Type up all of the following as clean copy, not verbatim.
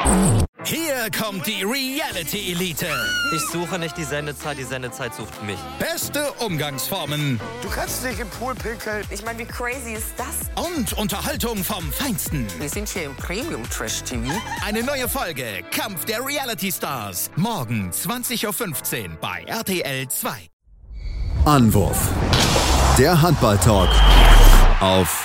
Hier kommt die Reality Elite. Ich suche nicht die Sendezeit sucht mich. Beste Umgangsformen. Du kannst nicht im Pool pinkeln. Ich meine, wie crazy ist das? Und Unterhaltung vom Feinsten. Wir sind hier im Premium-Trash-TV. Eine neue Folge Kampf der Reality Stars. Morgen 20.15 Uhr bei RTL 2. Anwurf. Der Handball-Talk auf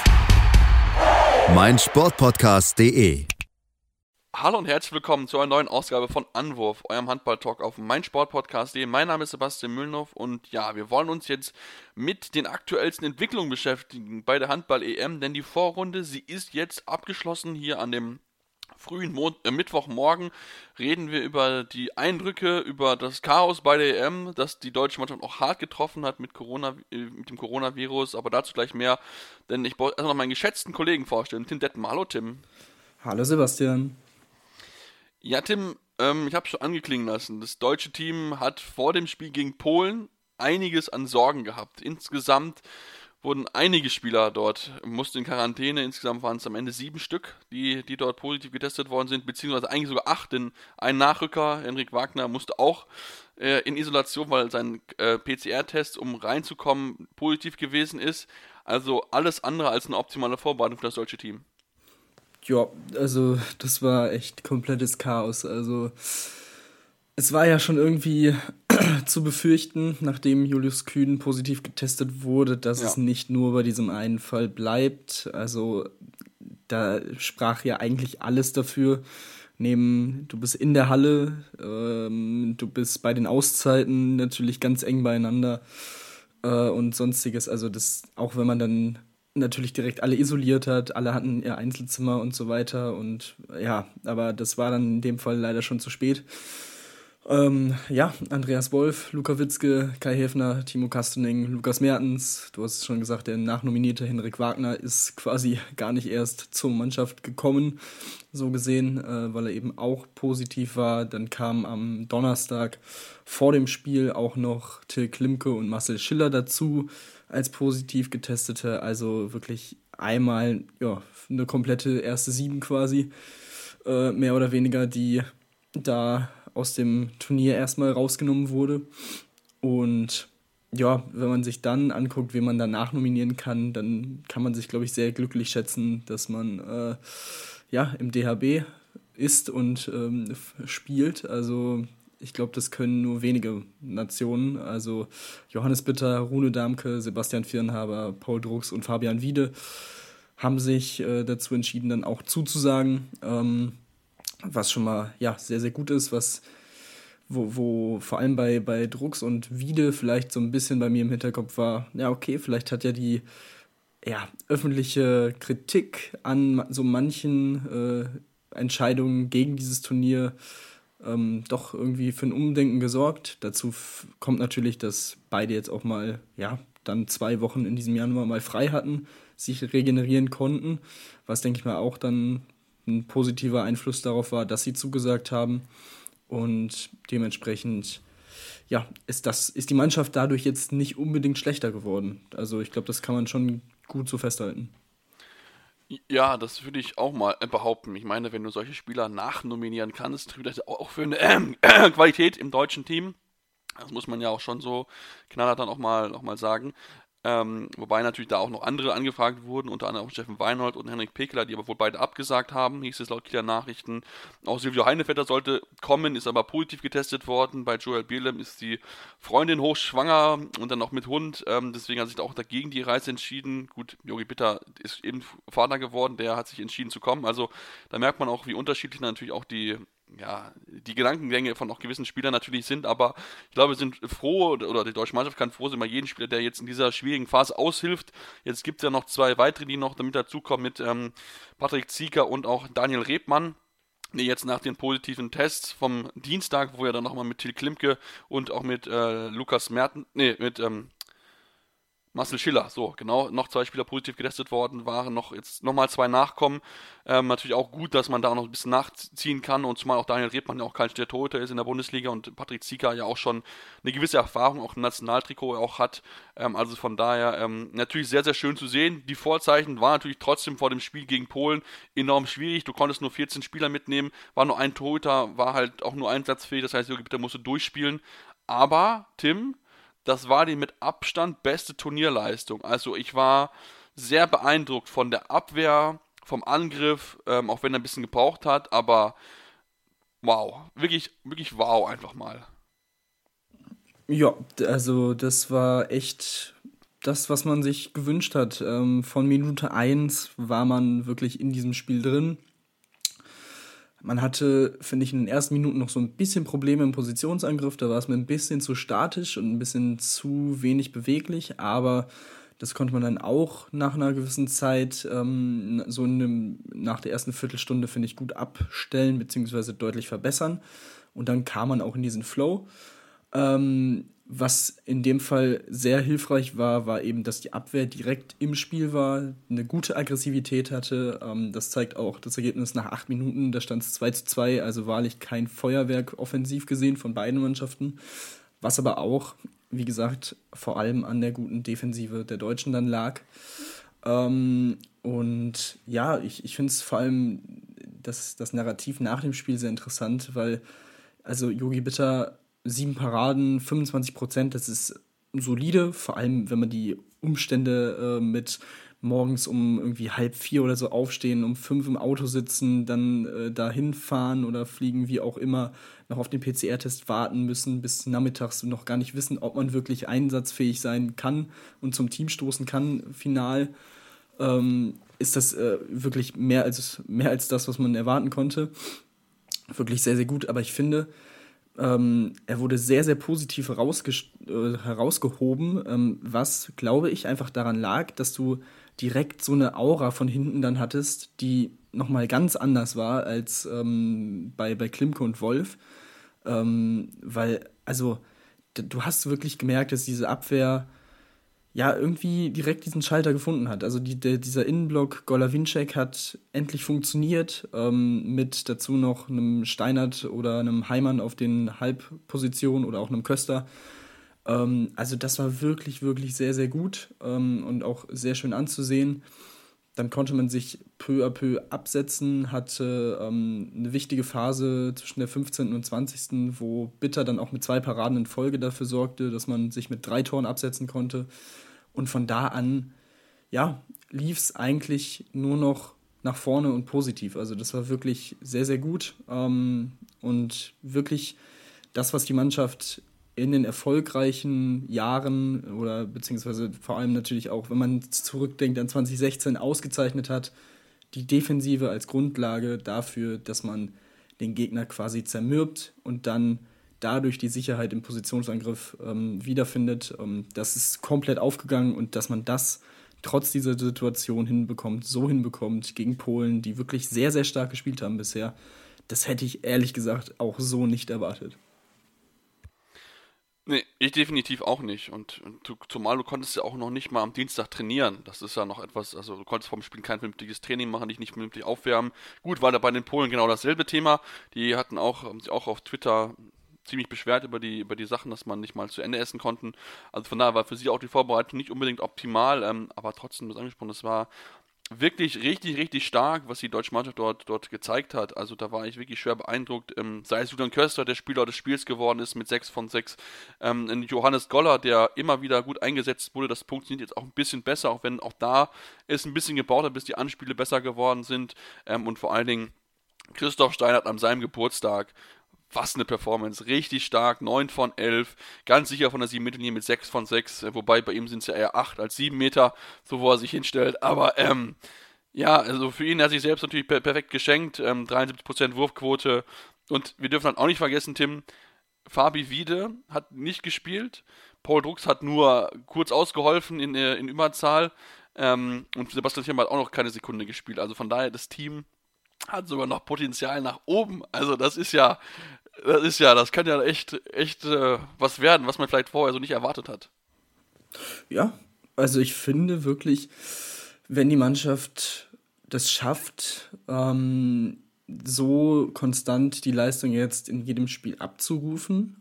meinsportpodcast.de. Hallo und herzlich willkommen zu einer neuen Ausgabe von Anwurf, eurem Handball-Talk auf meinsportpodcast.de. Mein Name ist Sebastian Mühlenhoff und ja, wir wollen uns jetzt mit den aktuellsten Entwicklungen beschäftigen bei der Handball-EM, denn die Vorrunde, sie ist jetzt abgeschlossen. Hier an dem frühen Mittwochmorgen reden wir über die Eindrücke, über das Chaos bei der EM, das die deutsche Mannschaft auch hart getroffen hat mit dem Coronavirus, aber dazu gleich mehr, denn ich wollte erst noch meinen geschätzten Kollegen vorstellen, Tim Detmer. Hallo Tim. Hallo Sebastian. Ja, Tim, ich habe schon angeklingen lassen. Das deutsche Team hat vor dem Spiel gegen Polen einiges an Sorgen gehabt. Insgesamt wurden einige Spieler mussten in Quarantäne. Insgesamt waren es am Ende 7 Stück, die dort positiv getestet worden sind, beziehungsweise eigentlich sogar 8, denn ein Nachrücker, Henrik Wagner, musste auch in Isolation, weil sein PCR-Test, um reinzukommen, positiv gewesen ist. Also alles andere als eine optimale Vorbereitung für das deutsche Team. Ja, also das war echt komplettes Chaos. Also es war ja schon irgendwie zu befürchten, nachdem Julius Kühn positiv getestet wurde, dass es nicht nur bei diesem einen Fall bleibt. Also da sprach ja eigentlich alles dafür. Du bist in der Halle, du bist bei den Auszeiten natürlich ganz eng beieinander und sonstiges. Also das, auch wenn man dann natürlich direkt alle isoliert hat, alle hatten ihr Einzelzimmer und so weiter und ja, aber das war dann in dem Fall leider schon zu spät. Andreas Wolf, Luka Witzke, Kai Häfner, Timo Kastening, Lukas Mertens, du hast es schon gesagt, der nachnominierte Henrik Wagner ist quasi gar nicht erst zur Mannschaft gekommen, so gesehen, weil er eben auch positiv war. Dann kam am Donnerstag vor dem Spiel auch noch Till Klimke und Marcel Schiller dazu als positiv Getestete, also wirklich einmal eine komplette erste 7 quasi, mehr oder weniger, die da aus dem Turnier erstmal rausgenommen wurde. Und ja, wenn man sich dann anguckt, wen man danach nominieren kann, dann kann man sich, glaube ich, sehr glücklich schätzen, dass man im DHB ist und spielt. Also ich glaube, das können nur wenige Nationen. Also Johannes Bitter, Rune Damke, Sebastian Viernhaber, Paul Drucks und Fabian Wiede haben sich dazu entschieden, dann auch zuzusagen. Was schon mal sehr, sehr gut ist, wo vor allem bei Drucks und Wiede vielleicht so ein bisschen bei mir im Hinterkopf war, vielleicht hat ja die öffentliche Kritik an so manchen Entscheidungen gegen dieses Turnier doch irgendwie für ein Umdenken gesorgt. Dazu kommt natürlich, dass beide jetzt auch mal dann 2 Wochen in diesem Januar mal frei hatten, sich regenerieren konnten, was, denke ich mal, auch dann ein positiver Einfluss darauf war, dass sie zugesagt haben. Und dementsprechend ist die Mannschaft dadurch jetzt nicht unbedingt schlechter geworden. Also ich glaube, das kann man schon gut so festhalten. Ja, das würde ich auch mal behaupten. Ich meine, wenn du solche Spieler nachnominieren kannst, vielleicht auch für eine Qualität im deutschen Team, das muss man ja auch schon so knallhart dann auch mal sagen. Wobei natürlich da auch noch andere angefragt wurden, unter anderem auch Steffen Weinhold und Henrik Pekeler, die aber wohl beide abgesagt haben, hieß es laut Kieler Nachrichten. Auch Silvio Heinevetter sollte kommen, ist aber positiv getestet worden. Bei Joel Bierlem ist die Freundin hochschwanger und dann noch mit Hund, deswegen hat sich da auch dagegen die Reise entschieden. Gut, Jogi Bitter ist eben Vater geworden, der hat sich entschieden zu kommen. Also da merkt man auch, wie unterschiedlich natürlich auch die Gedankengänge von auch gewissen Spielern natürlich sind, aber ich glaube, wir sind froh, oder die deutsche Mannschaft kann froh sein, bei jedem Spieler, der jetzt in dieser schwierigen Phase aushilft. Jetzt gibt es ja noch 2 weitere, die noch damit dazukommen, mit Patrick Zieker und auch Daniel Rebmann, die jetzt nach den positiven Tests vom Dienstag, wo er dann nochmal mit Till Klimke und auch mit Marcel Schiller, so, genau, noch 2 Spieler positiv getestet worden waren, jetzt nochmal 2 nachkommen. Natürlich auch gut, dass man da auch noch ein bisschen nachziehen kann und zumal auch Daniel Rebmann ja auch kein schlechter Torhüter ist in der Bundesliga und Patrick Zieker ja auch schon eine gewisse Erfahrung auch im Nationaltrikot auch hat. Also von daher natürlich sehr, sehr schön zu sehen. Die Vorzeichen waren natürlich trotzdem vor dem Spiel gegen Polen enorm schwierig. Du konntest nur 14 Spieler mitnehmen, war nur ein Torhüter, war halt auch nur einsatzfähig, das heißt, Jürgen Bitter musste durchspielen. Aber, Tim, das war die mit Abstand beste Turnierleistung. Also ich war sehr beeindruckt von der Abwehr, vom Angriff, auch wenn er ein bisschen gebraucht hat, aber wow, wirklich, wirklich wow einfach mal. Ja, also das war echt das, was man sich gewünscht hat. Von Minute 1 war man wirklich in diesem Spiel drin. Man hatte, finde ich, in den ersten Minuten noch so ein bisschen Probleme im Positionsangriff. Da war es mir ein bisschen zu statisch und ein bisschen zu wenig beweglich. Aber das konnte man dann auch nach einer gewissen Zeit nach der ersten Viertelstunde, finde ich, gut abstellen bzw. deutlich verbessern. Und dann kam man auch in diesen Flow. Was in dem Fall sehr hilfreich war eben, dass die Abwehr direkt im Spiel war, eine gute Aggressivität hatte. Das zeigt auch das Ergebnis nach 8 Minuten, da stand es 2:2, also wahrlich kein Feuerwerk offensiv gesehen von beiden Mannschaften. Was aber auch, wie gesagt, vor allem an der guten Defensive der Deutschen dann lag. Und ja, ich finde es vor allem das Narrativ nach dem Spiel sehr interessant, weil also Jogi Bitter 7 Paraden, 25%, das ist solide, vor allem wenn man die Umstände mit morgens um irgendwie 3:30 oder so aufstehen, um 5 im Auto sitzen, dann dahin fahren oder fliegen, wie auch immer, noch auf den PCR-Test warten müssen, bis nachmittags und noch gar nicht wissen, ob man wirklich einsatzfähig sein kann und zum Team stoßen kann, final, ist das wirklich mehr als das, was man erwarten konnte. Wirklich sehr, sehr gut, aber ich finde, er wurde sehr, sehr positiv herausgehoben, was, glaube ich, einfach daran lag, dass du direkt so eine Aura von hinten dann hattest, die nochmal ganz anders war als bei Klimke und Wolf. Weil, also, du hast wirklich gemerkt, dass diese Abwehr ja irgendwie direkt diesen Schalter gefunden hat. Also dieser Innenblock Golavinček hat endlich funktioniert, mit dazu noch einem Steinert oder einem Heimann auf den Halbpositionen oder auch einem Köster. Also das war wirklich, wirklich sehr, sehr gut und auch sehr schön anzusehen. Dann konnte man sich peu à peu absetzen, hatte eine wichtige Phase zwischen der 15. und 20., wo Bitter dann auch mit 2 Paraden in Folge dafür sorgte, dass man sich mit 3 Toren absetzen konnte. Und von da an, ja, lief es eigentlich nur noch nach vorne und positiv. Also das war wirklich sehr, sehr gut. Und wirklich das, was die Mannschaft in den erfolgreichen Jahren oder beziehungsweise vor allem natürlich auch, wenn man zurückdenkt an 2016, ausgezeichnet hat, die Defensive als Grundlage dafür, dass man den Gegner quasi zermürbt und dann dadurch die Sicherheit im Positionsangriff wiederfindet. Das ist komplett aufgegangen und dass man das trotz dieser Situation hinbekommt gegen Polen, die wirklich sehr, sehr stark gespielt haben bisher, das hätte ich ehrlich gesagt auch so nicht erwartet. Nee, ich definitiv auch nicht. Und zumal du konntest ja auch noch nicht mal am Dienstag trainieren. Das ist ja noch etwas, also du konntest vom Spiel kein vernünftiges Training machen, dich nicht vernünftig aufwärmen. Gut, war da bei den Polen genau dasselbe Thema. Die haben sich auch auf Twitter ziemlich beschwert über die Sachen, dass man nicht mal zu Ende essen konnten. Also von daher war für sie auch die Vorbereitung nicht unbedingt optimal, aber trotzdem, das angesprochen, das war wirklich richtig, richtig stark, was die deutsche Mannschaft dort gezeigt hat. Also da war ich wirklich schwer beeindruckt. Sei es Julian Köster, der Spieler des Spiels geworden ist mit 6 von 6. Johannes Goller, der immer wieder gut eingesetzt wurde. Das funktioniert jetzt auch ein bisschen besser, auch wenn auch da es ein bisschen gebraucht hat, bis die Anspiele besser geworden sind. Und vor allen Dingen Christoph Steinert an seinem Geburtstag. Was eine Performance, richtig stark, 9 von 11, ganz sicher von der 7-Meter-Linie mit 6 von 6, wobei bei ihm sind es ja eher 8 als 7 Meter, so wo er sich hinstellt, aber ja, also für ihn hat er sich selbst natürlich perfekt geschenkt, 73% Wurfquote und wir dürfen dann auch nicht vergessen, Tim, Fabi Wiede hat nicht gespielt, Paul Drucks hat nur kurz ausgeholfen in Überzahl und Sebastian Thielmann hat auch noch keine Sekunde gespielt, also von daher das Team hat sogar noch Potenzial nach oben, also das kann ja echt was werden, was man vielleicht vorher so nicht erwartet hat. Ja, Also ich finde wirklich, wenn die Mannschaft das schafft, so konstant die Leistung jetzt in jedem Spiel abzurufen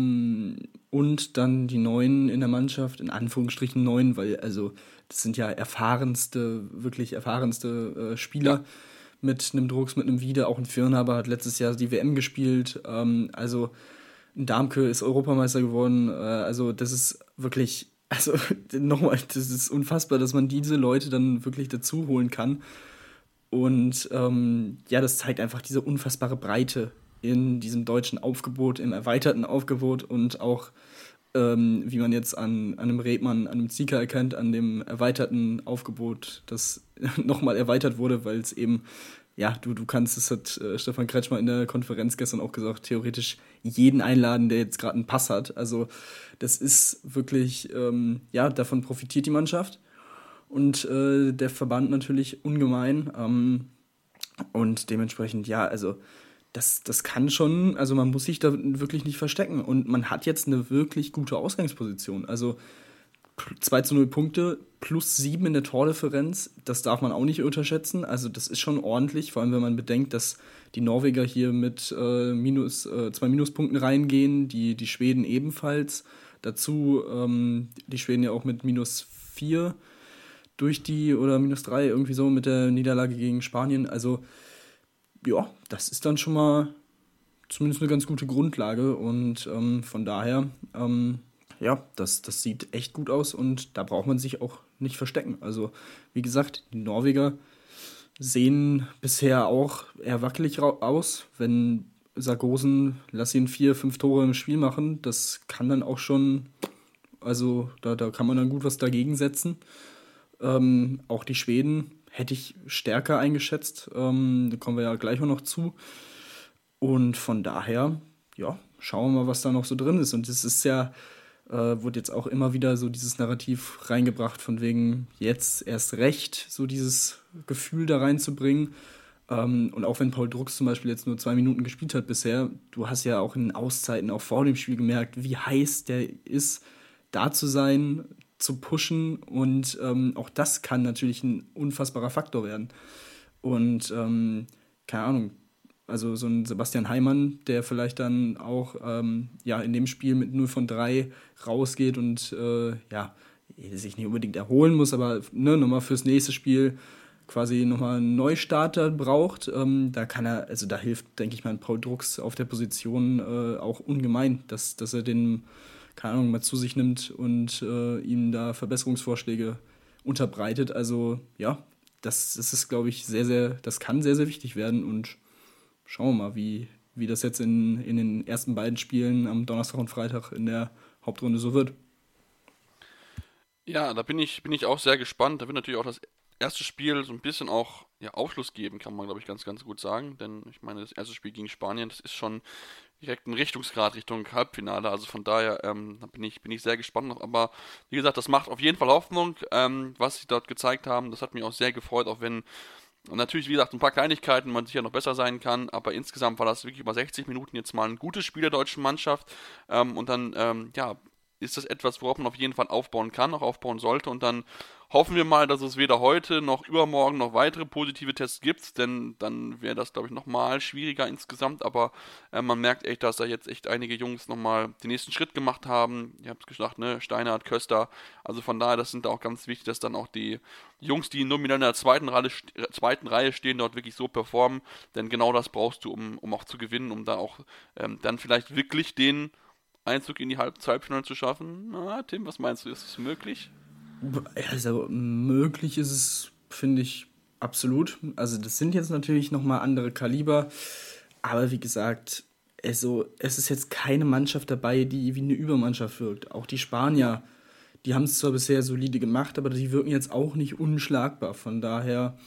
und dann die Neuen in der Mannschaft, in Anführungsstrichen Neuen, weil also das sind ja wirklich erfahrenste Spieler mit einem Drucks, mit einem Wiede, auch ein Firnhaber hat letztes Jahr die WM gespielt, also ein Darmke ist Europameister geworden, also das ist wirklich, also nochmal, das ist unfassbar, dass man diese Leute dann wirklich dazu holen kann. Und das zeigt einfach diese unfassbare Breite in diesem deutschen Aufgebot, im erweiterten Aufgebot und auch, wie man jetzt an einem Redmann, an einem Zieker erkennt, an dem erweiterten Aufgebot, das nochmal erweitert wurde, weil es eben, ja, du kannst, das hat Stefan Kretschmer in der Konferenz gestern auch gesagt, theoretisch jeden einladen, der jetzt gerade einen Pass hat. Also das ist wirklich, davon profitiert die Mannschaft. Und der Verband natürlich ungemein. Und dementsprechend, also das kann schon, also man muss sich da wirklich nicht verstecken. Und man hat jetzt eine wirklich gute Ausgangsposition. Also 2-0 Punkte, +7 in der Tordifferenz, das darf man auch nicht unterschätzen. Also das ist schon ordentlich, vor allem wenn man bedenkt, dass die Norweger hier mit 2 Minuspunkten reingehen, die Schweden ebenfalls. Dazu die Schweden ja auch mit -4 durch die, oder -3, irgendwie so mit der Niederlage gegen Spanien. Also, ja, das ist dann schon mal zumindest eine ganz gute Grundlage und von daher, das sieht echt gut aus und da braucht man sich auch nicht verstecken. Also, wie gesagt, die Norweger sehen bisher auch eher wackelig aus. Wenn Sargosen, lass ihn 4-5 Tore im Spiel machen, das kann dann auch schon, also da kann man dann gut was dagegen setzen. Auch die Schweden hätte ich stärker eingeschätzt, da kommen wir ja gleich auch noch zu. Und von daher, schauen wir mal, was da noch so drin ist. Und es ist ja, wurde jetzt auch immer wieder so dieses Narrativ reingebracht, von wegen jetzt erst recht, so dieses Gefühl da reinzubringen. Und auch wenn Paul Drucks zum Beispiel jetzt nur 2 Minuten gespielt hat bisher, du hast ja auch in den Auszeiten, auch vor dem Spiel gemerkt, wie heiß der ist, da zu sein, zu pushen und auch das kann natürlich ein unfassbarer Faktor werden. Und keine Ahnung, also so ein Sebastian Heimann, der vielleicht dann auch in dem Spiel mit 0 von 3 rausgeht und sich nicht unbedingt erholen muss, aber nochmal fürs nächste Spiel quasi nochmal einen Neustarter braucht, da kann er, also da hilft, denke ich mal, Paul Drucks auf der Position auch ungemein, dass er den, keine Ahnung, mal zu sich nimmt und ihm da Verbesserungsvorschläge unterbreitet. Also ja, das ist, glaube ich, das kann sehr, sehr wichtig werden und schauen wir mal, wie das jetzt in den ersten beiden Spielen am Donnerstag und Freitag in der Hauptrunde so wird. Ja, da bin ich auch sehr gespannt. Da wird natürlich auch das erste Spiel so ein bisschen auch Aufschluss geben, kann man, glaube ich, ganz, ganz gut sagen. Denn ich meine, das erste Spiel gegen Spanien, das ist schon direkt ein Richtungsgrad Richtung Halbfinale. Also von daher da bin ich sehr gespannt noch. Aber wie gesagt, das macht auf jeden Fall Hoffnung, was sie dort gezeigt haben. Das hat mich auch sehr gefreut, auch wenn natürlich, wie gesagt, ein paar Kleinigkeiten man sicher noch besser sein kann. Aber insgesamt war das wirklich über 60 Minuten jetzt mal ein gutes Spiel der deutschen Mannschaft. Und dann, ist das etwas, worauf man auf jeden Fall aufbauen kann, auch aufbauen sollte. Und dann hoffen wir mal, dass es weder heute noch übermorgen noch weitere positive Tests gibt, denn dann wäre das, glaube ich, nochmal schwieriger insgesamt. Aber man merkt echt, dass da jetzt echt einige Jungs nochmal den nächsten Schritt gemacht haben. Ihr habt es gesagt, ne? Steinhardt, Köster. Also von daher, das sind auch ganz wichtig, dass dann auch die Jungs, die nominell in der zweiten Reihe stehen, dort wirklich so performen. Denn genau das brauchst du, um auch zu gewinnen, um da auch dann vielleicht wirklich den Einzug in die Halbfinale zu schaffen. Na, Tim, was meinst du, ist es möglich? Also möglich ist es, finde ich, absolut. Also das sind jetzt natürlich nochmal andere Kaliber, aber wie gesagt, also es ist jetzt keine Mannschaft dabei, die wie eine Übermannschaft wirkt. Auch die Spanier, die haben es zwar bisher solide gemacht, aber die wirken jetzt auch nicht unschlagbar. Von daher,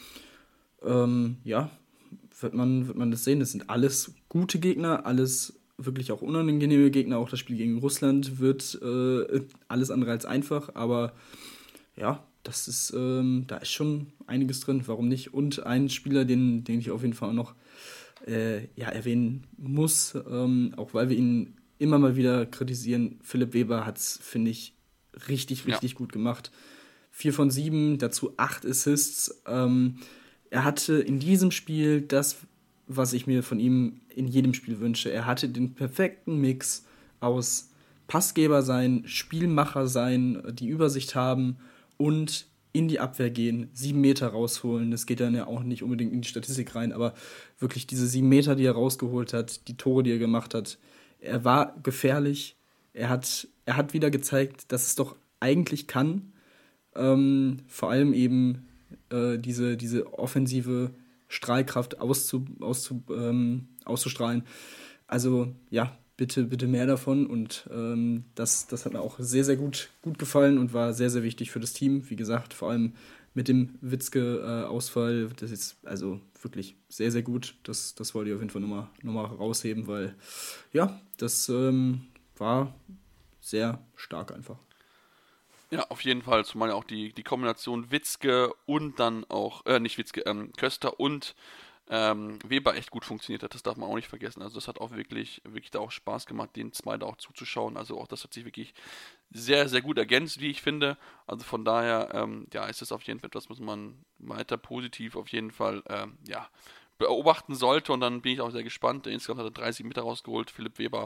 wird man das sehen. Das sind alles gute Gegner, alles wirklich auch unangenehme Gegner. Auch das Spiel gegen Russland wird alles andere als einfach, aber ja, das ist, da ist schon einiges drin, warum nicht? Und ein Spieler, den ich auf jeden Fall auch noch erwähnen muss, auch weil wir ihn immer mal wieder kritisieren, Philipp Weber hat es, finde ich, richtig gut gemacht. 4 von 7, dazu 8 Assists. Er hatte in diesem Spiel das, was ich mir von ihm in jedem Spiel wünsche. Er hatte den perfekten Mix aus Passgeber sein, Spielmacher sein, die Übersicht haben und in die Abwehr gehen, 7 Meter rausholen. Das geht dann ja auch nicht unbedingt in die Statistik rein, aber wirklich diese 7 Meter, die er rausgeholt hat, die Tore, die er gemacht hat. Er war gefährlich. Er hat wieder gezeigt, dass es doch eigentlich kann. Vor allem eben diese offensive Strahlkraft auszustrahlen. Also ja, bitte mehr davon. Und das hat mir auch sehr, sehr gut gefallen und war sehr, sehr wichtig für das Team. Wie gesagt, vor allem mit dem Witzke-Ausfall, das ist also wirklich sehr, sehr gut. Das wollte ich auf jeden Fall nochmal rausheben, weil ja, das war sehr stark einfach. Ja, auf jeden Fall, zumal ja auch die Kombination Witzke und dann auch, Köster und Weber echt gut funktioniert hat, das darf man auch nicht vergessen. Also das hat auch wirklich da auch Spaß gemacht, den zwei da auch zuzuschauen. Also auch das hat sich wirklich sehr, sehr gut ergänzt, wie ich finde. Also von daher, ist es auf jeden Fall etwas, was man weiter positiv auf jeden Fall, beobachten sollte. Und dann bin ich auch sehr gespannt. Insgesamt hat er 30 Meter rausgeholt, Philipp Weber.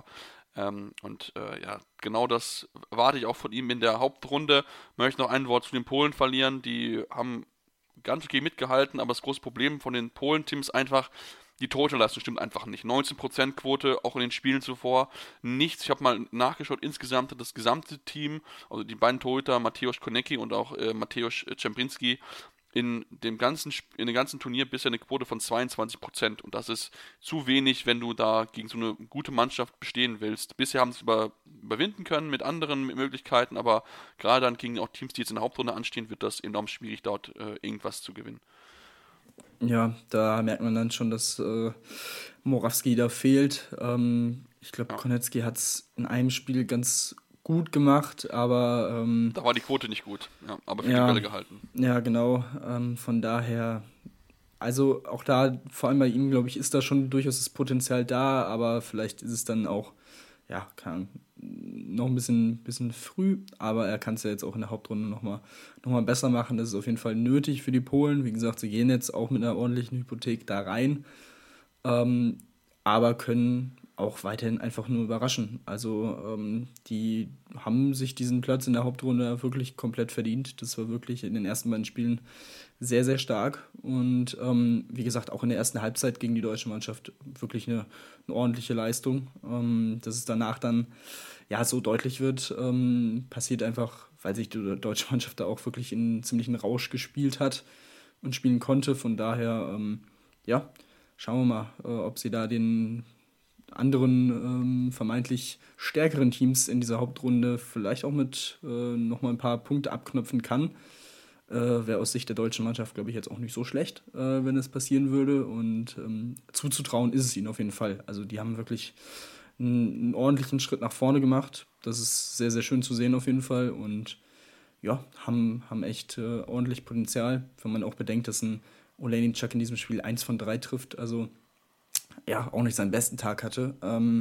Genau das warte ich auch von ihm in der Hauptrunde. Möchte noch ein Wort zu den Polen verlieren. Die haben ganz okay mitgehalten, aber das große Problem von den Polen-Teams einfach, die Torhüterleistung stimmt einfach nicht. 19% Quote, auch in den Spielen zuvor, nichts. Ich habe mal nachgeschaut, insgesamt hat das gesamte Team, also die beiden Torhüter, Mateusz Konecki und auch Mateusz Czemprinski, in dem ganzen Turnier bisher eine Quote von 22%. Und das ist zu wenig, wenn du da gegen so eine gute Mannschaft bestehen willst. Bisher haben sie es überwinden können mit anderen Möglichkeiten, aber gerade dann gegen auch Teams, die jetzt in der Hauptrunde anstehen, wird das enorm schwierig, dort irgendwas zu gewinnen. Ja, da merkt man dann schon, dass Morawski da fehlt. Ich glaube, Konecki hat es in einem Spiel ganz gut gemacht, aber da war die Quote nicht gut, aber für die Bälle gehalten. Ja, genau. Von daher, also auch da, vor allem bei ihm, glaube ich, ist da schon durchaus das Potenzial da, aber vielleicht ist es dann auch, noch ein bisschen früh, aber er kann es ja jetzt auch in der Hauptrunde noch mal besser machen. Das ist auf jeden Fall nötig für die Polen. Wie gesagt, sie gehen jetzt auch mit einer ordentlichen Hypothek da rein, aber können auch weiterhin einfach nur überraschen. Also die haben sich diesen Platz in der Hauptrunde wirklich komplett verdient. Das war wirklich in den ersten beiden Spielen sehr, sehr stark. Und wie gesagt, auch in der ersten Halbzeit gegen die deutsche Mannschaft wirklich eine ordentliche Leistung. Dass es danach dann so deutlich wird, passiert einfach, weil sich die deutsche Mannschaft da auch wirklich in einen ziemlichen Rausch gespielt hat und spielen konnte. Von daher, schauen wir mal, ob sie da den anderen vermeintlich stärkeren Teams in dieser Hauptrunde vielleicht auch mit nochmal ein paar Punkte abknöpfen kann. Wäre aus Sicht der deutschen Mannschaft, glaube ich, jetzt auch nicht so schlecht, wenn es passieren würde. Und zuzutrauen ist es ihnen auf jeden Fall. Also die haben wirklich einen ordentlichen Schritt nach vorne gemacht. Das ist sehr, sehr schön zu sehen auf jeden Fall. Und haben echt ordentlich Potenzial, wenn man auch bedenkt, dass ein Olejniczak in diesem Spiel 1 von 3 trifft. Also auch nicht seinen besten Tag hatte,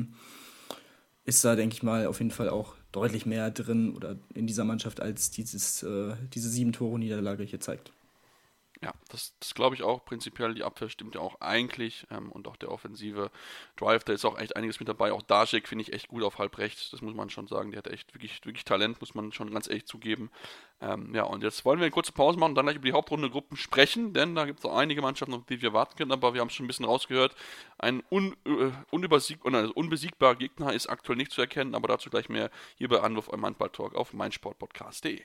ist da, denke ich mal, auf jeden Fall auch deutlich mehr drin oder in dieser Mannschaft, als diese 7-Tore-Niederlage hier zeigt. Ja, das glaube ich auch. Prinzipiell, die Abwehr stimmt ja auch eigentlich und auch der offensive Drive, da ist auch echt einiges mit dabei. Auch Daszek finde ich echt gut auf halb rechts, das muss man schon sagen. Der hat echt wirklich Talent, muss man schon ganz ehrlich zugeben. Und jetzt wollen wir eine kurze Pause machen und dann gleich über die Hauptrunde-Gruppen sprechen, denn da gibt es auch einige Mannschaften, auf die wir warten können, aber wir haben es schon ein bisschen rausgehört. Ein unbesiegbarer Gegner ist aktuell nicht zu erkennen, aber dazu gleich mehr hier bei Anwurf beim Handball-Talk auf meinsportpodcast.de.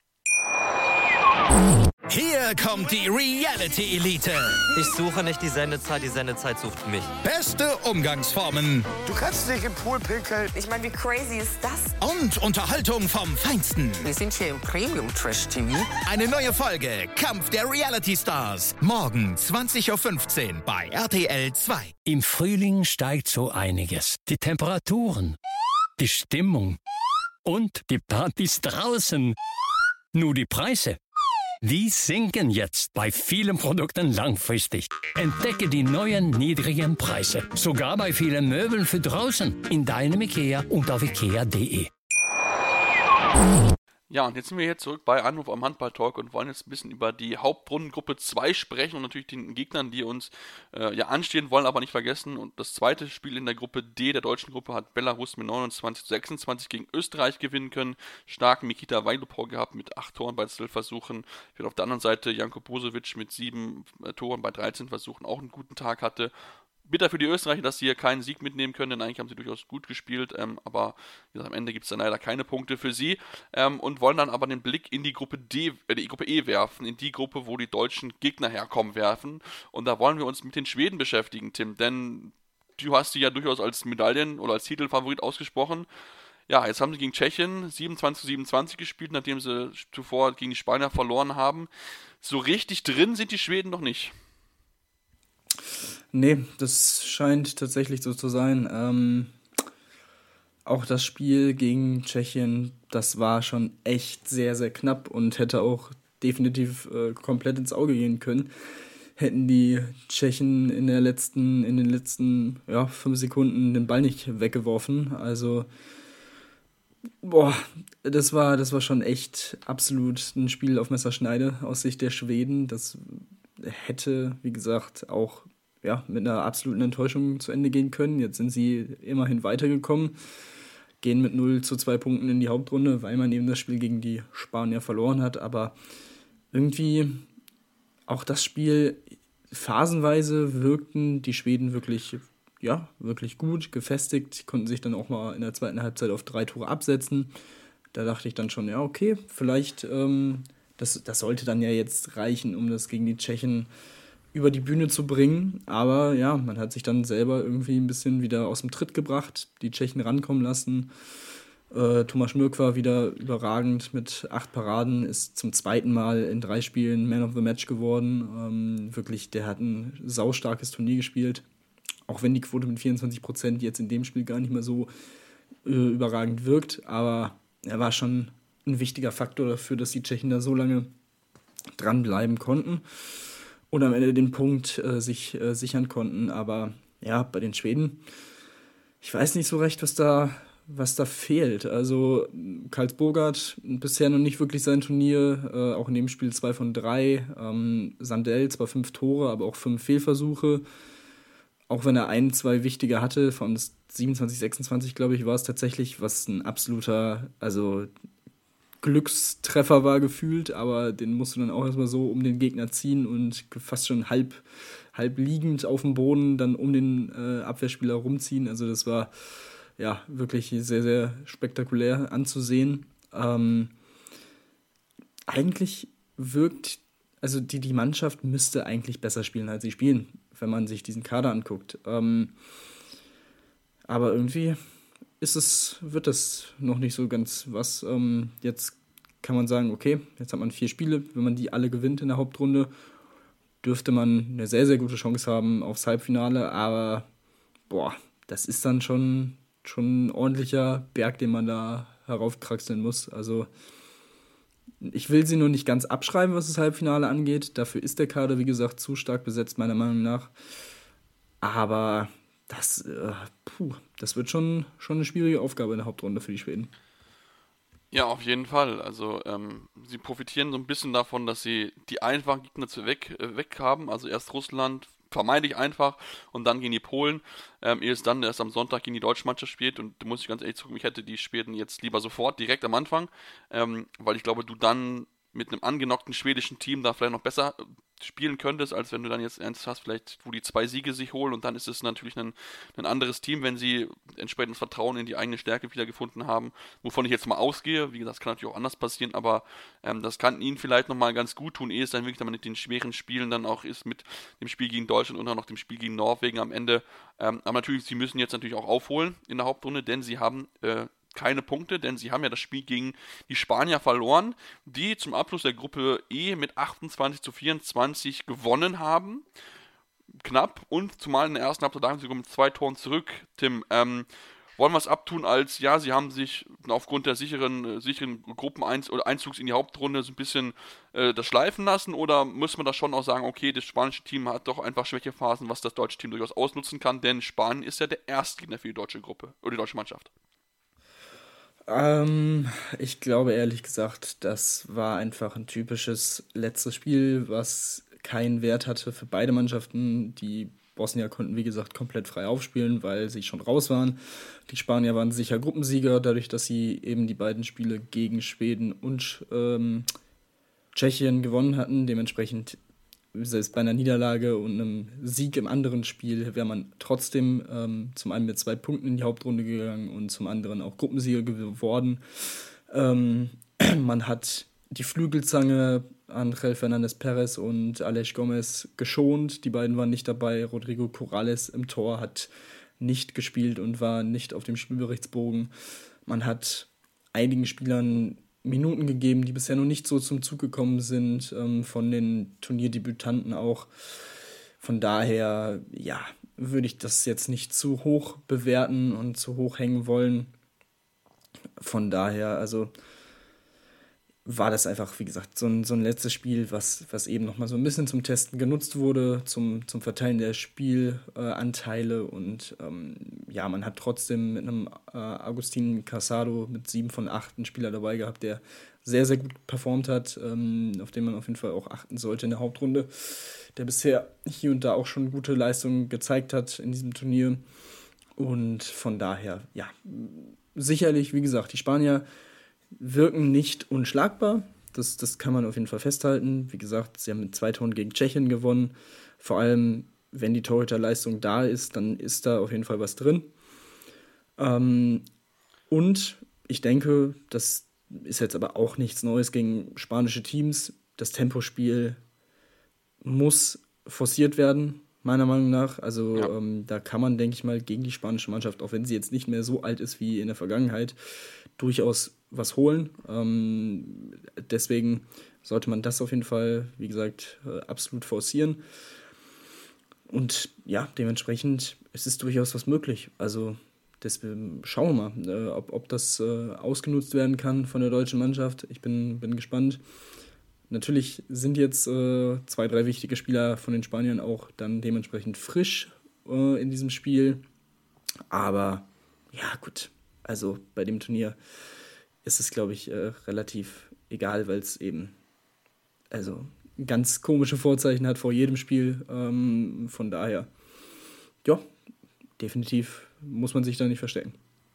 Hier kommt die Reality-Elite. Ich suche nicht die Sendezeit sucht mich. Beste Umgangsformen Du kannst dich im Pool pinkeln. Ich meine, wie crazy ist das? und Unterhaltung vom Feinsten. Wir sind hier im Premium-Trash-TV. Eine neue Folge Kampf der Reality Stars. Morgen 20.15 Uhr bei RTL 2. Im Frühling steigt so einiges. Die Temperaturen, die Stimmung und die Partys draußen. Nur die Preise, die sinken jetzt bei vielen Produkten langfristig. Entdecke die neuen niedrigen Preise. Sogar bei vielen Möbeln für draußen. In deinem IKEA und auf IKEA.de. Ja, und jetzt sind wir hier zurück bei Anruf am Handball-Talk und wollen jetzt ein bisschen über die Hauptrundengruppe 2 sprechen und natürlich den Gegnern, die uns anstehen, wollen aber nicht vergessen. Und das zweite Spiel in der Gruppe D der deutschen Gruppe hat Belarus mit 29:26 gegen Österreich gewinnen können. Starken Mikita Vajdopor gehabt mit 8 Toren bei 12 Versuchen. Während auf der anderen Seite Janko Bosovic mit 7 Toren bei 13 Versuchen auch einen guten Tag hatte. Bitter für die Österreicher, dass sie hier keinen Sieg mitnehmen können, denn eigentlich haben sie durchaus gut gespielt, aber wie gesagt, am Ende gibt es dann leider keine Punkte für sie und wollen dann aber den Blick in die Gruppe D, die Gruppe E werfen, in die Gruppe, wo die deutschen Gegner herkommen, werfen. Und da wollen wir uns mit den Schweden beschäftigen, Tim, denn du hast sie ja durchaus als Medaillen- oder als Titelfavorit ausgesprochen. Ja, jetzt haben sie gegen Tschechien 27:27 gespielt, nachdem sie zuvor gegen die Spanier verloren haben. So richtig drin sind die Schweden noch nicht. Nee, das scheint tatsächlich so zu sein. Auch das Spiel gegen Tschechien, das war schon echt sehr, sehr knapp und hätte auch definitiv komplett ins Auge gehen können. Hätten die Tschechen in den letzten 5 Sekunden den Ball nicht weggeworfen. Also, das war schon echt absolut ein Spiel auf Messerschneide aus Sicht der Schweden. Das hätte, wie gesagt, auch mit einer absoluten Enttäuschung zu Ende gehen können. Jetzt sind sie immerhin weitergekommen, gehen mit 0:2 Punkten in die Hauptrunde, weil man eben das Spiel gegen die Spanier verloren hat. Aber irgendwie auch das Spiel, phasenweise wirkten die Schweden wirklich gut, gefestigt, konnten sich dann auch mal in der zweiten Halbzeit auf 3 Tore absetzen. Da dachte ich dann schon, ja okay, vielleicht, das sollte dann ja jetzt reichen, um das gegen die Tschechen über die Bühne zu bringen, aber ja, man hat sich dann selber irgendwie ein bisschen wieder aus dem Tritt gebracht, die Tschechen rankommen lassen. Thomas Mürk war wieder überragend mit 8 Paraden, ist zum zweiten Mal in 3 Spielen Man of the Match geworden. Wirklich, der hat ein saustarkes Turnier gespielt, auch wenn die Quote mit 24% jetzt in dem Spiel gar nicht mehr so überragend wirkt, aber er war schon ein wichtiger Faktor dafür, dass die Tschechen da so lange dranbleiben konnten und am Ende den Punkt sich sichern konnten. Aber ja, bei den Schweden, ich weiß nicht so recht, was da fehlt. Also Karls Bogart bisher noch nicht wirklich sein Turnier, auch in dem Spiel 2 von 3. Sandell zwar 5 Tore, aber auch 5 Fehlversuche. Auch wenn er 1, 2 wichtige hatte, vor allem das 27:26, glaube ich, war es tatsächlich, was ein absoluter, Glückstreffer war gefühlt, aber den musst du dann auch erstmal so um den Gegner ziehen und fast schon halb liegend auf dem Boden dann um den Abwehrspieler rumziehen. Also das war ja wirklich sehr, sehr spektakulär anzusehen. Eigentlich wirkt, also die Mannschaft müsste eigentlich besser spielen, als sie spielen, wenn man sich diesen Kader anguckt. Aber irgendwie wird das noch nicht so ganz was. Jetzt kann man sagen, okay, jetzt hat man 4 Spiele, wenn man die alle gewinnt in der Hauptrunde, dürfte man eine sehr, sehr gute Chance haben aufs Halbfinale, aber das ist dann schon ein ordentlicher Berg, den man da heraufkraxeln muss. Also ich will sie nur nicht ganz abschreiben, was das Halbfinale angeht. Dafür ist der Kader, wie gesagt, zu stark besetzt, meiner Meinung nach. Aber das wird schon eine schwierige Aufgabe in der Hauptrunde für die Schweden. Ja, auf jeden Fall. Also sie profitieren so ein bisschen davon, dass sie die einfachen Gegner weg haben. Also erst Russland, vermeintlich einfach, und dann gegen die Polen, ehe es dann erst am Sonntag gegen die deutsche Mannschaft spielt. Und da muss ich ganz ehrlich zugeben, ich hätte die Schweden jetzt lieber sofort, direkt am Anfang, weil ich glaube, du dann mit einem angenockten schwedischen Team da vielleicht noch besser spielen könntest, als wenn du dann jetzt ernst hast, vielleicht wo die 2 Siege sich holen, und dann ist es natürlich ein anderes Team, wenn sie entsprechendes Vertrauen in die eigene Stärke wiedergefunden haben, wovon ich jetzt mal ausgehe. Wie gesagt, das kann natürlich auch anders passieren, aber das kann ihnen vielleicht nochmal ganz gut tun, ehe es dann wirklich mit den schweren Spielen dann auch ist, mit dem Spiel gegen Deutschland und dann noch dem Spiel gegen Norwegen am Ende. Aber natürlich, sie müssen jetzt natürlich auch aufholen in der Hauptrunde, denn sie haben keine Punkte, denn sie haben ja das Spiel gegen die Spanier verloren, die zum Abschluss der Gruppe E mit 28:24 gewonnen haben. Knapp, und zumal in der ersten Halbzeit lagen sie sogar mit 2 Toren zurück. Tim, wollen wir es abtun als, ja, sie haben sich aufgrund der sicheren Gruppeneinzugs in die Hauptrunde so ein bisschen das schleifen lassen, oder muss man da schon auch sagen, okay, das spanische Team hat doch einfach Schwächephasen, was das deutsche Team durchaus ausnutzen kann, denn Spanien ist ja der Erstgegner für die deutsche Gruppe oder die deutsche Mannschaft. Ich glaube ehrlich gesagt, das war einfach ein typisches letztes Spiel, was keinen Wert hatte für beide Mannschaften. Die Bosnier konnten, wie gesagt, komplett frei aufspielen, weil sie schon raus waren. Die Spanier waren sicher Gruppensieger, dadurch, dass sie eben die beiden Spiele gegen Schweden und Tschechien gewonnen hatten. Dementsprechend, selbst bei einer Niederlage und einem Sieg im anderen Spiel, wäre man trotzdem zum einen mit 2 Punkten in die Hauptrunde gegangen und zum anderen auch Gruppensieger geworden. Man hat die Flügelzange Ángel Fernández Pérez und Aleix Gómez geschont. Die beiden waren nicht dabei. Rodrigo Corrales im Tor hat nicht gespielt und war nicht auf dem Spielberichtsbogen. Man hat einigen Spielern Minuten gegeben, die bisher noch nicht so zum Zug gekommen sind, von den Turnierdebütanten auch. Von daher, ja, würde ich das jetzt nicht zu hoch bewerten und zu hoch hängen wollen. Von daher, also war das einfach, wie gesagt, so ein letztes Spiel, was eben nochmal so ein bisschen zum Testen genutzt wurde, zum Verteilen der Spielanteile und ja, man hat trotzdem mit einem Agustin Casado mit 7 von 8 einen Spieler dabei gehabt, der sehr, sehr gut performt hat, auf den man auf jeden Fall auch achten sollte in der Hauptrunde, der bisher hier und da auch schon gute Leistungen gezeigt hat in diesem Turnier und von daher, ja, sicherlich, wie gesagt, die Spanier wirken nicht unschlagbar. Das kann man auf jeden Fall festhalten. Wie gesagt, sie haben mit 2 Toren gegen Tschechien gewonnen. Vor allem, wenn die Torhüterleistung da ist, dann ist da auf jeden Fall was drin. Und ich denke, das ist jetzt aber auch nichts Neues gegen spanische Teams. Das Tempospiel muss forciert werden, meiner Meinung nach. Also ja. Da kann man, denke ich mal, gegen die spanische Mannschaft, auch wenn sie jetzt nicht mehr so alt ist wie in der Vergangenheit, durchaus was holen. Deswegen sollte man das auf jeden Fall, wie gesagt, absolut forcieren. Und ja, dementsprechend ist es durchaus was möglich. Also schauen wir mal, ob das ausgenutzt werden kann von der deutschen Mannschaft. Ich bin gespannt. Natürlich sind jetzt 2, 3 wichtige Spieler von den Spaniern auch dann dementsprechend frisch in diesem Spiel. Aber ja, gut. Also bei dem Turnier ist es, glaube ich, relativ egal, weil es eben also ganz komische Vorzeichen hat vor jedem Spiel. Von daher, ja, definitiv muss man sich da nicht verstecken.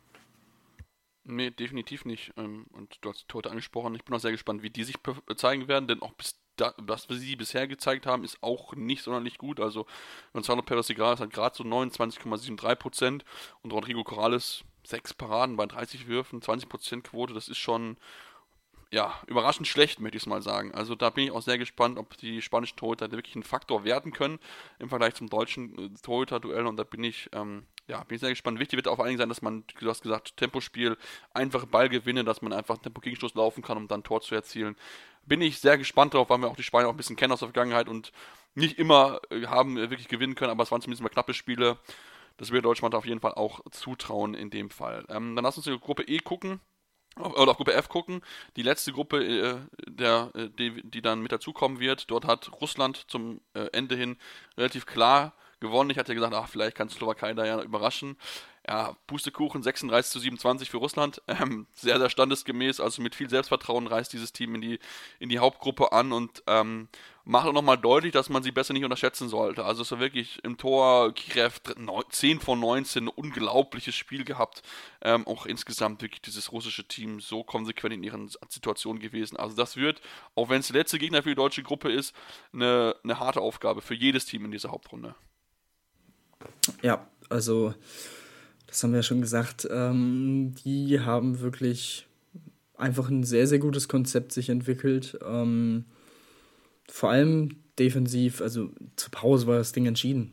Nee, definitiv nicht. Und du hast die Tote angesprochen. Ich bin auch sehr gespannt, wie die sich zeigen werden, denn auch was sie bisher gezeigt haben, ist auch nicht sonderlich gut. Also Gonzalo Pérez-Segras hat gerade so 29,73% und Rodrigo Corrales 6 Paraden bei 30 Würfen, 20% Quote. Das ist schon, ja, überraschend schlecht, möchte ich es mal sagen. Also da bin ich auch sehr gespannt, ob die spanischen Torhüter wirklich ein Faktor werden können im Vergleich zum deutschen Torhüter-Duell. Und da bin ich sehr gespannt. Wichtig wird auch vor allen Dingen sein, dass man, du hast gesagt, Tempospiel, einfache Ballgewinne, dass man einfach Tempo-Gegenstoß laufen kann, um dann ein Tor zu erzielen. Bin ich sehr gespannt darauf, weil wir auch die Spanier auch ein bisschen kennen aus der Vergangenheit und nicht immer haben wirklich gewinnen können, aber es waren zumindest mal knappe Spiele. Das wird Deutschland auf jeden Fall auch zutrauen in dem Fall. Dann lass uns die Gruppe E gucken. Oder auf Gruppe F gucken. Die letzte Gruppe, die dann mit dazukommen wird. Dort hat Russland zum Ende hin relativ klar gewonnen. Ich hatte gesagt, vielleicht kann Slowakei da ja überraschen. Ja, Pustekuchen, 36-27 für Russland. Sehr, sehr standesgemäß, also mit viel Selbstvertrauen reist dieses Team in die Hauptgruppe an und macht auch nochmal deutlich, dass man sie besser nicht unterschätzen sollte. Also es war wirklich im Tor Kirev 10 von 19, ein unglaubliches Spiel gehabt. Auch insgesamt wirklich dieses russische Team so konsequent in ihren Situationen gewesen. Also das wird, auch wenn es der letzte Gegner für die deutsche Gruppe ist, eine harte Aufgabe für jedes Team in dieser Hauptrunde. Ja, also das haben wir ja schon gesagt, die haben wirklich einfach ein sehr, sehr gutes Konzept sich entwickelt. Vor allem defensiv, also zur Pause war das Ding entschieden.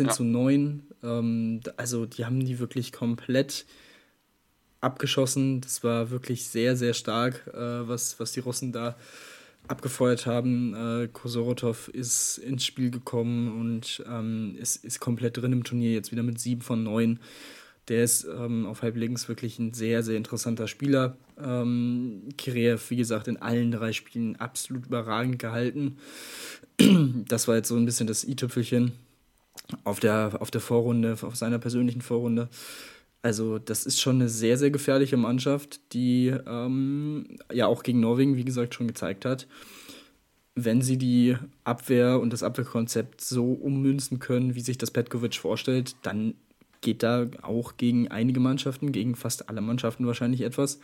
19-9, also die haben die wirklich komplett abgeschossen. Das war wirklich sehr, sehr stark, was die Russen da abgefeuert haben. Kosorotov ist ins Spiel gekommen und ist komplett drin im Turnier, jetzt wieder mit 7 von 9. Der ist auf halblinks wirklich ein sehr, sehr interessanter Spieler. Kirev, wie gesagt, in allen 3 Spielen absolut überragend gehalten. Das war jetzt so ein bisschen das i-Tüpfelchen auf der Vorrunde, auf seiner persönlichen Vorrunde. Also das ist schon eine sehr, sehr gefährliche Mannschaft, die ja auch gegen Norwegen, wie gesagt, schon gezeigt hat, wenn sie die Abwehr und das Abwehrkonzept so ummünzen können, wie sich das Petkovic vorstellt, dann geht da auch gegen einige Mannschaften, gegen fast alle Mannschaften wahrscheinlich etwas.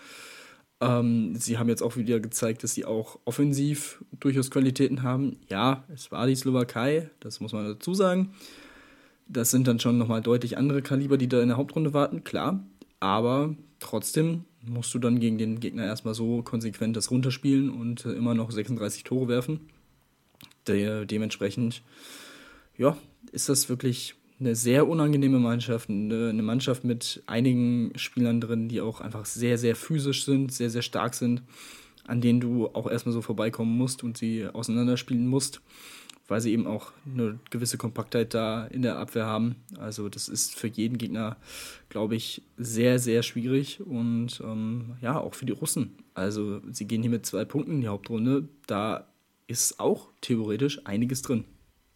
Sie haben jetzt auch wieder gezeigt, dass sie auch offensiv durchaus Qualitäten haben. Ja, es war die Slowakei, das muss man dazu sagen. Das sind dann schon nochmal deutlich andere Kaliber, die da in der Hauptrunde warten, klar. Aber trotzdem musst du dann gegen den Gegner erstmal so konsequent das runterspielen und immer noch 36 Tore werfen. Dementsprechend, ja, ist das wirklich eine sehr unangenehme Mannschaft. Eine Mannschaft mit einigen Spielern drin, die auch einfach sehr, sehr physisch sind, sehr, sehr stark sind, an denen du auch erstmal so vorbeikommen musst und sie auseinanderspielen musst, weil sie eben auch eine gewisse Kompaktheit da in der Abwehr haben. Also das ist für jeden Gegner, glaube ich, sehr, sehr schwierig und ja, auch für die Russen. Also sie gehen hier mit 2 Punkten in die Hauptrunde, da ist auch theoretisch einiges drin.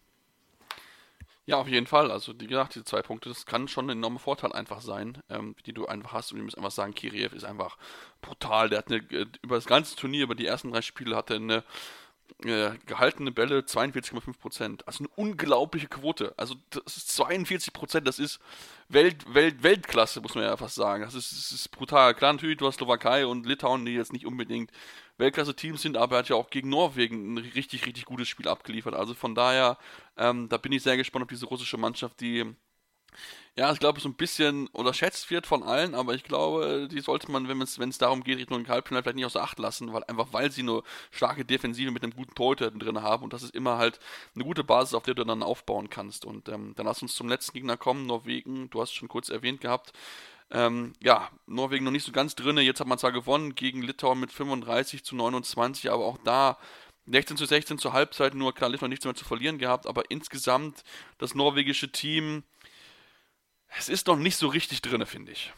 Ja, auf jeden Fall. Also, wie gesagt, diese 2 Punkte, das kann schon ein enormer Vorteil einfach sein, die du einfach hast. Und wir müssen einfach sagen, Kiriev ist einfach brutal. Der hat über das ganze Turnier, über die ersten 3 Spiele, hat er eine gehaltene Bälle 42,5%. Also eine unglaubliche Quote. Also das ist 42%, das ist Weltklasse, muss man ja fast sagen. Das ist brutal. Klar, natürlich, du hast Slowakei und Litauen, die jetzt nicht unbedingt Weltklasse-Teams sind, aber er hat ja auch gegen Norwegen ein richtig, richtig gutes Spiel abgeliefert. Also von daher, da bin ich sehr gespannt auf diese russische Mannschaft, die, ja, ich glaube, so ein bisschen unterschätzt wird von allen, aber ich glaube, die sollte man, wenn es darum geht, Richtung Halbfinale, vielleicht nicht außer Acht lassen, weil sie eine starke Defensive mit einem guten Torhüter drin haben und das ist immer halt eine gute Basis, auf der du dann aufbauen kannst. Und dann lass uns zum letzten Gegner kommen, Norwegen, du hast es schon kurz erwähnt gehabt. Ja, Norwegen noch nicht so ganz drinne, jetzt hat man zwar gewonnen gegen Litauen mit 35-29, aber auch da 16-16 zur Halbzeit, nur klar, Litauen nichts mehr zu verlieren gehabt, aber insgesamt das norwegische Team, es ist noch nicht so richtig drin, finde ich.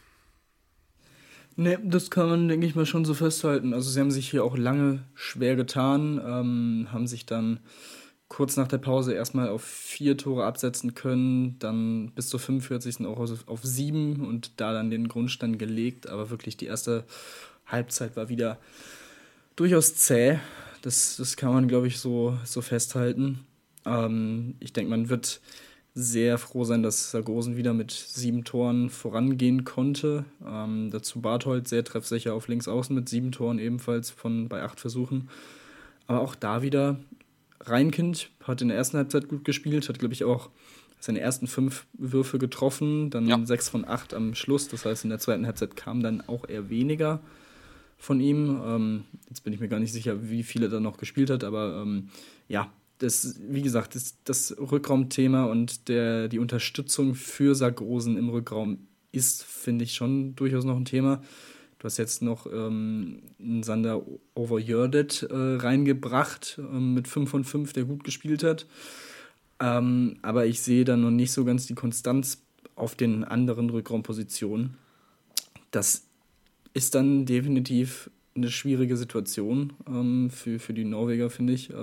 Ne, das kann man, denke ich mal, schon so festhalten. Also sie haben sich hier auch lange schwer getan, haben sich dann kurz nach der Pause erstmal auf 4 Tore absetzen können, dann bis zur 45. auch auf 7 und da dann den Grundstein gelegt. Aber wirklich die erste Halbzeit war wieder durchaus zäh. Das kann man, glaube ich, so festhalten. Ich denke, man wird sehr froh sein, dass Sargosen wieder mit 7 Toren vorangehen konnte. Dazu Barthold sehr treffsicher auf links außen mit 7 Toren ebenfalls bei 8 Versuchen. Aber auch da wieder Reinkind hat in der ersten Halbzeit gut gespielt, hat, glaube ich, auch seine ersten 5 Würfe getroffen, dann 6 von 8 am Schluss. Das heißt, in der zweiten Halbzeit kam dann auch eher weniger von ihm. Jetzt bin ich mir gar nicht sicher, wie viel er da noch gespielt hat, aber ja, das, wie gesagt, das Rückraumthema und die Unterstützung für Sargosen im Rückraum ist, finde ich, schon durchaus noch ein Thema. Du hast jetzt noch einen Sander Overjördet reingebracht mit 5 von 5, der gut gespielt hat. Aber ich sehe da noch nicht so ganz die Konstanz auf den anderen Rückraumpositionen. Das ist dann definitiv eine schwierige Situation für die Norweger, finde ich.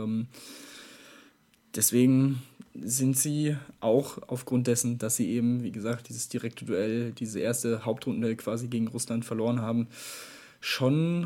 Deswegen sind sie auch aufgrund dessen, dass sie eben, wie gesagt, dieses direkte Duell, diese erste Hauptrundenduell quasi gegen Russland verloren haben, schon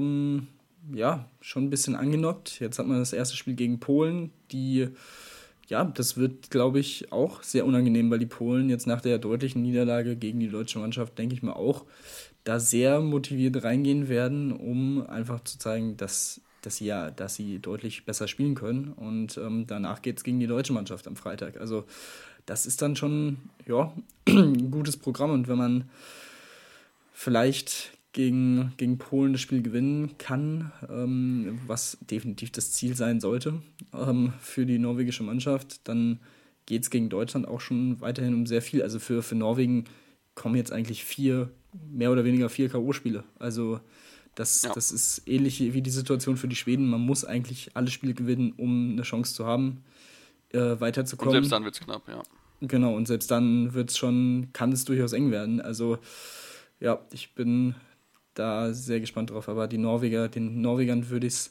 ein bisschen angenockt. Jetzt hat man das erste Spiel gegen Polen, das wird, glaube ich, auch sehr unangenehm, weil die Polen jetzt nach der deutlichen Niederlage gegen die deutsche Mannschaft, denke ich mal, auch da sehr motiviert reingehen werden, um einfach zu zeigen, dass sie deutlich besser spielen können. Und danach geht es gegen die deutsche Mannschaft am Freitag. Also das ist dann schon ein gutes Programm. Und wenn man vielleicht gegen Polen das Spiel gewinnen kann, was definitiv das Ziel sein sollte für die norwegische Mannschaft, dann geht es gegen Deutschland auch schon weiterhin um sehr viel. Also für Norwegen kommen jetzt eigentlich mehr oder weniger 4 K.O.-Spiele. Also das ist ähnlich wie die Situation für die Schweden. Man muss eigentlich alle Spiele gewinnen, um eine Chance zu haben, weiterzukommen. Und selbst dann wird es knapp, ja. Genau, und selbst dann kann es durchaus eng werden. Also ja, ich bin da sehr gespannt drauf. Aber den Norwegern würde ich es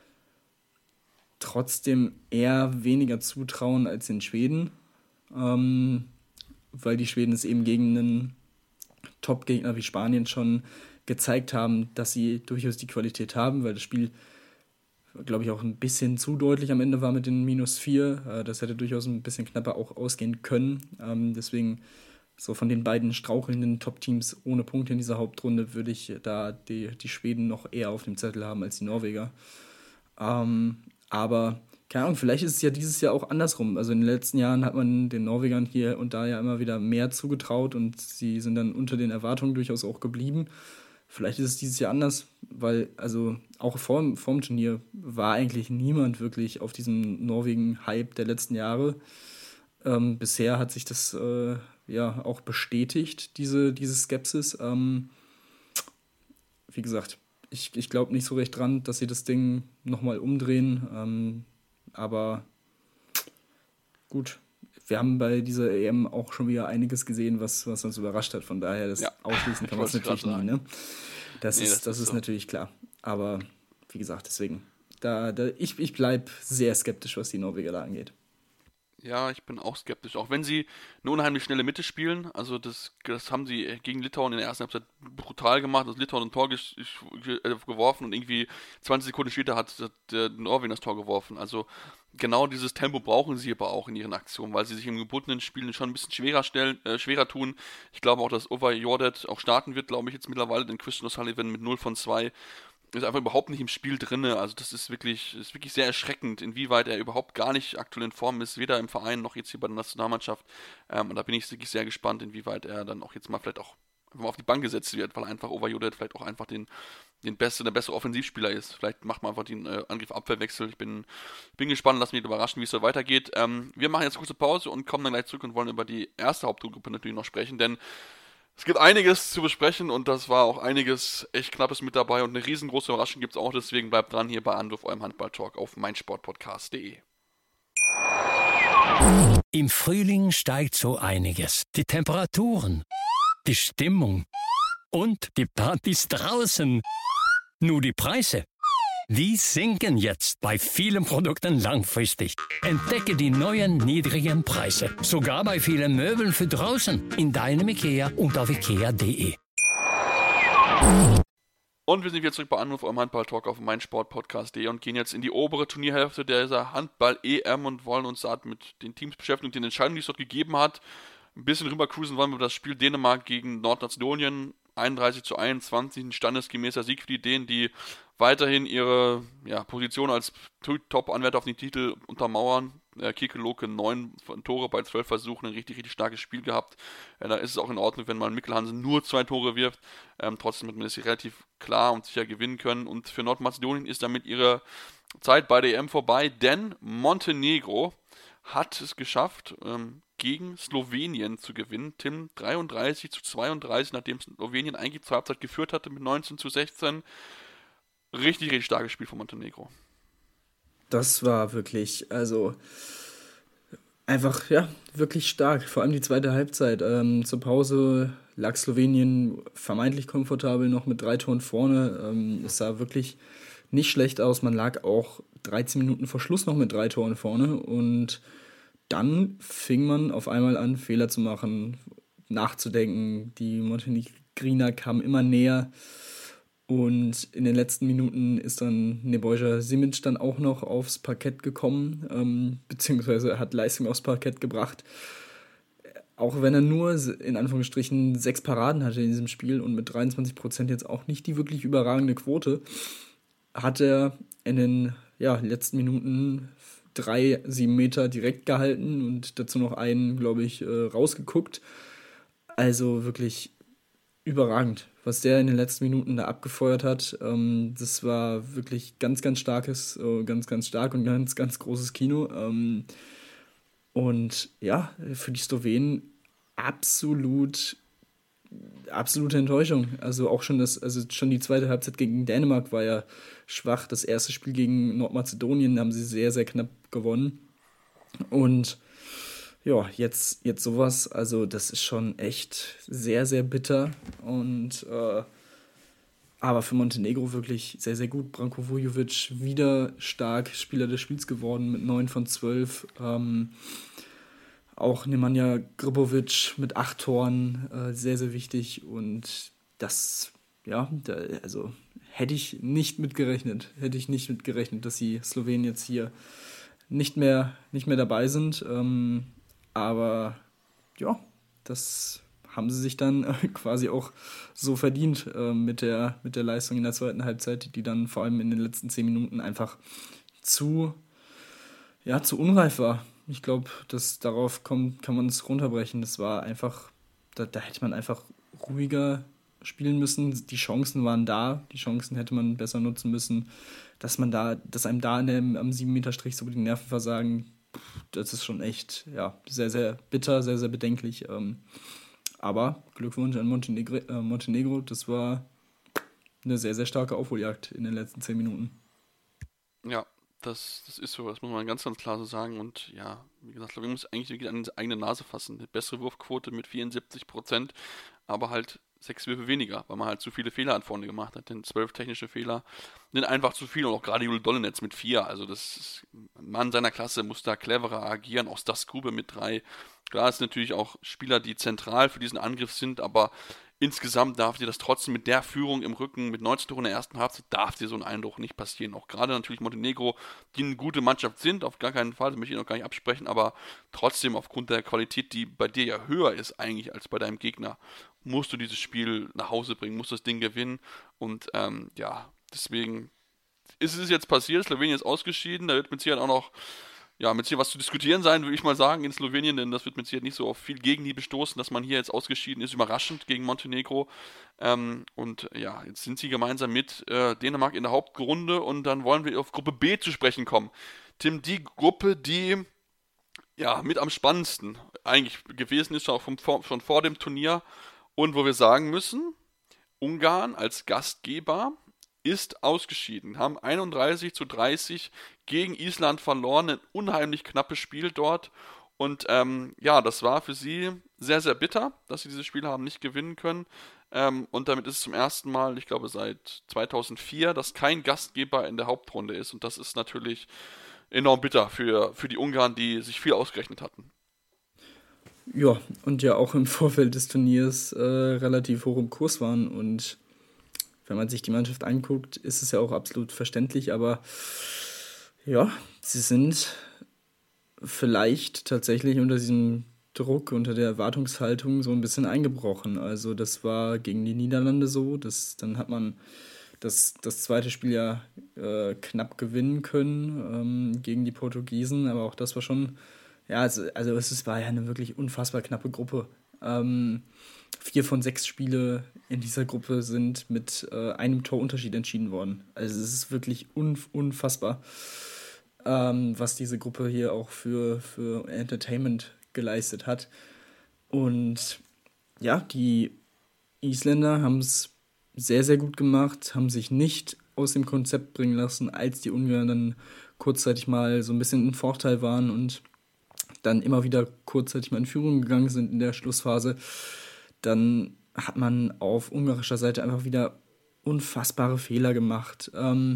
trotzdem eher weniger zutrauen als den Schweden, weil die Schweden es eben gegen einen Top-Gegner wie Spanien schon gezeigt haben, dass sie durchaus die Qualität haben, weil das Spiel, glaube ich, auch ein bisschen zu deutlich am Ende war mit den -4. Das hätte durchaus ein bisschen knapper auch ausgehen können. Deswegen so von den beiden strauchelnden Top-Teams ohne Punkte in dieser Hauptrunde würde ich da die Schweden noch eher auf dem Zettel haben als die Norweger. Aber keine Ahnung, vielleicht ist es ja dieses Jahr auch andersrum. Also in den letzten Jahren hat man den Norwegern hier und da ja immer wieder mehr zugetraut und sie sind dann unter den Erwartungen durchaus auch geblieben. Vielleicht ist es dieses Jahr anders, weil also auch vorm Turnier war eigentlich niemand wirklich auf diesem Norwegen-Hype der letzten Jahre. Bisher hat sich das auch bestätigt, diese Skepsis. Wie gesagt, ich glaube nicht so recht dran, dass sie das Ding nochmal umdrehen. Aber gut, wir haben bei dieser EM auch schon wieder einiges gesehen, was uns überrascht hat. Von daher, das ausschließen kann man es natürlich nie. Ne? Das ist so. Natürlich klar. Aber wie gesagt, deswegen, ich bleibe sehr skeptisch, was die Norweger da angeht. Ja, ich bin auch skeptisch. Auch wenn sie eine unheimlich schnelle Mitte spielen. Also das haben sie gegen Litauen in der ersten Halbzeit brutal gemacht. Also Litauen ein Tor geworfen und irgendwie 20 Sekunden später hat der Norwegen das Tor geworfen. Also genau dieses Tempo brauchen sie aber auch in ihren Aktionen, weil sie sich im gebundenen Spielen schon ein bisschen schwerer tun. Ich glaube auch, dass Ova Jordet auch starten wird, glaube ich jetzt mittlerweile, denn Christian O'Sullivan mit 0 von 2 ist einfach überhaupt nicht im Spiel drin. Also das ist wirklich sehr erschreckend, inwieweit er überhaupt gar nicht aktuell in Form ist, weder im Verein noch jetzt hier bei der Nationalmannschaft. Und da bin ich wirklich sehr gespannt, inwieweit er dann auch jetzt mal vielleicht auch mal auf die Bank gesetzt wird, weil einfach Overjodet vielleicht auch einfach der bessere Offensivspieler ist. Vielleicht macht man einfach den Angriff-Abwehrwechsel. Ich bin gespannt, lass mich überraschen, wie es so weitergeht. Wir machen jetzt eine kurze Pause und kommen dann gleich zurück und wollen über die erste Hauptgruppe natürlich noch sprechen, denn es gibt einiges zu besprechen und das war auch einiges echt Knappes mit dabei und eine riesengroße Überraschung gibt es auch, deswegen bleibt dran hier bei Anwurf, eurem Handball-Talk auf meinsportpodcast.de. Im Frühling steigt so einiges. Die Temperaturen, die Stimmung und die Partys draußen. Nur die Preise, die sinken jetzt bei vielen Produkten langfristig. Entdecke die neuen niedrigen Preise. Sogar bei vielen Möbeln für draußen. In deinem IKEA und auf IKEA.de. Und wir sind wieder zurück bei Anruf eurem Handball-Talk auf meinsportpodcast.de und gehen jetzt in die obere Turnierhälfte dieser Handball-EM und wollen uns da mit den Teams beschäftigen und den Entscheidungen, die es dort gegeben hat. Ein bisschen rübercruisen wollen wir das Spiel Dänemark gegen Nordmazedonien. 31:21, ein standesgemäßer Sieg für die Dänen, die weiterhin ihre Position als Top-Anwärter auf den Titel untermauern. Kirkeloke 9 Tore bei 12 Versuchen, ein richtig, richtig starkes Spiel gehabt. Da ist es auch in Ordnung, wenn man Mikkel Hansen nur 2 Tore wirft. Trotzdem hat man das hier relativ klar und sicher gewinnen können. Und für Nordmazedonien ist damit ihre Zeit bei der EM vorbei, denn Montenegro hat es geschafft, gegen Slowenien zu gewinnen. Tim, 33:32, nachdem Slowenien eigentlich zur Halbzeit geführt hatte mit 19:16. Richtig, richtig starkes Spiel von Montenegro. Das war wirklich, also einfach, wirklich stark. Vor allem die zweite Halbzeit. Zur Pause lag Slowenien vermeintlich komfortabel noch mit 3 Toren vorne. Es sah wirklich nicht schlecht aus. Man lag auch 13 Minuten vor Schluss noch mit 3 Toren vorne und dann fing man auf einmal an, Fehler zu machen, nachzudenken. Die Montenegriner kamen immer näher und in den letzten Minuten ist dann Nebojša Simic dann auch noch aufs Parkett gekommen, beziehungsweise hat Leistung aufs Parkett gebracht. Auch wenn er nur, in Anführungsstrichen, 6 Paraden hatte in diesem Spiel und mit 23% jetzt auch nicht die wirklich überragende Quote, hat er in den letzten Minuten 3 7-Meter direkt gehalten und dazu noch einen, glaube ich, rausgeguckt. Also wirklich überragend, was der in den letzten Minuten da abgefeuert hat. Das war wirklich ganz, ganz stark und ganz, ganz großes Kino. Und ja, für die Slowenen absolute Enttäuschung. Also auch schon die zweite Halbzeit gegen Dänemark war ja schwach. Das erste Spiel gegen Nordmazedonien haben sie sehr, sehr knapp gewonnen. Und ja, jetzt sowas, also das ist schon echt sehr, sehr bitter. Und aber für Montenegro wirklich sehr, sehr gut. Branko Vujovic wieder stark Spieler des Spiels geworden mit 9 von 12. Auch Nemanja Gribovic mit 8 Toren, sehr, sehr wichtig. Und das, also hätte ich nicht mitgerechnet, dass die Slowenen jetzt hier nicht mehr dabei sind. Aber ja, das haben sie sich dann quasi auch so verdient mit der Leistung in der zweiten Halbzeit, die dann vor allem in den letzten 10 Minuten einfach zu unreif war. Ich glaube, darauf kann man es runterbrechen. Das war einfach, da hätte man einfach ruhiger spielen müssen. Die Chancen waren da, die Chancen hätte man besser nutzen müssen. Dass einem da am 7-Meter-Strich so die Nerven versagen, das ist schon echt sehr, sehr bitter, sehr, sehr bedenklich. Aber Glückwunsch an Montenegro, das war eine sehr, sehr starke Aufholjagd in den letzten 10 Minuten. Ja, das ist so, das muss man ganz, ganz klar so sagen. Und ja, wie gesagt, Slowenien muss eigentlich wirklich an die eigene Nase fassen. Eine bessere Wurfquote mit 74%, aber halt 6 Würfe weniger, weil man halt zu viele Fehler an vorne gemacht hat. Denn 12 technische Fehler sind einfach zu viel. Und auch gerade Jule Dolenetz mit 4. Also ein Mann seiner Klasse muss da cleverer agieren. Auch Stas Grube mit 3. Klar, es sind natürlich auch Spieler, die zentral für diesen Angriff sind, aber insgesamt darf dir das trotzdem mit der Führung im Rücken, mit 19 Toren in der ersten Halbzeit, darf dir so ein Eindruck nicht passieren. Auch gerade natürlich Montenegro, die eine gute Mannschaft sind, auf gar keinen Fall, das möchte ich noch gar nicht absprechen, aber trotzdem aufgrund der Qualität, die bei dir ja höher ist eigentlich als bei deinem Gegner, musst du dieses Spiel nach Hause bringen, musst das Ding gewinnen und deswegen ist es jetzt passiert, Slowenien ist ausgeschieden, da wird mit Sicherheit auch noch mit hier was zu diskutieren sein, würde ich mal sagen, in Slowenien, denn das wird mit Sicherheit nicht so auf viel Gegenliebe stoßen, dass man hier jetzt ausgeschieden ist, überraschend gegen Montenegro. Jetzt sind sie gemeinsam mit Dänemark in der Hauptrunde und dann wollen wir auf Gruppe B zu sprechen kommen. Tim, die Gruppe, die mit am spannendsten eigentlich gewesen ist, auch schon vor dem Turnier und wo wir sagen müssen, Ungarn als Gastgeber ist ausgeschieden, haben 31:30 gegen Island verloren, ein unheimlich knappes Spiel dort und das war für sie sehr, sehr bitter, dass sie dieses Spiel haben nicht gewinnen können und damit ist es zum ersten Mal, ich glaube seit 2004, dass kein Gastgeber in der Hauptrunde ist und das ist natürlich enorm bitter für die Ungarn, die sich viel ausgerechnet hatten. Ja, und ja auch im Vorfeld des Turniers relativ hoch im Kurs waren und wenn man sich die Mannschaft anguckt, ist es ja auch absolut verständlich, aber ja, sie sind vielleicht tatsächlich unter diesem Druck, unter der Erwartungshaltung so ein bisschen eingebrochen. Also das war gegen die Niederlande so, dann hat man das zweite Spiel ja knapp gewinnen können gegen die Portugiesen, aber auch das war schon, es war ja eine wirklich unfassbar knappe Gruppe. 4 von 6 Spiele in dieser Gruppe sind mit einem Torunterschied entschieden worden. Also es ist wirklich unfassbar, was diese Gruppe hier auch für Entertainment geleistet hat. Und ja, die Isländer haben es sehr, sehr gut gemacht, haben sich nicht aus dem Konzept bringen lassen, als die Ungarn dann kurzzeitig mal so ein bisschen in Vorteil waren und dann immer wieder kurzzeitig mal in Führung gegangen sind in der Schlussphase. Dann hat man auf ungarischer Seite einfach wieder unfassbare Fehler gemacht.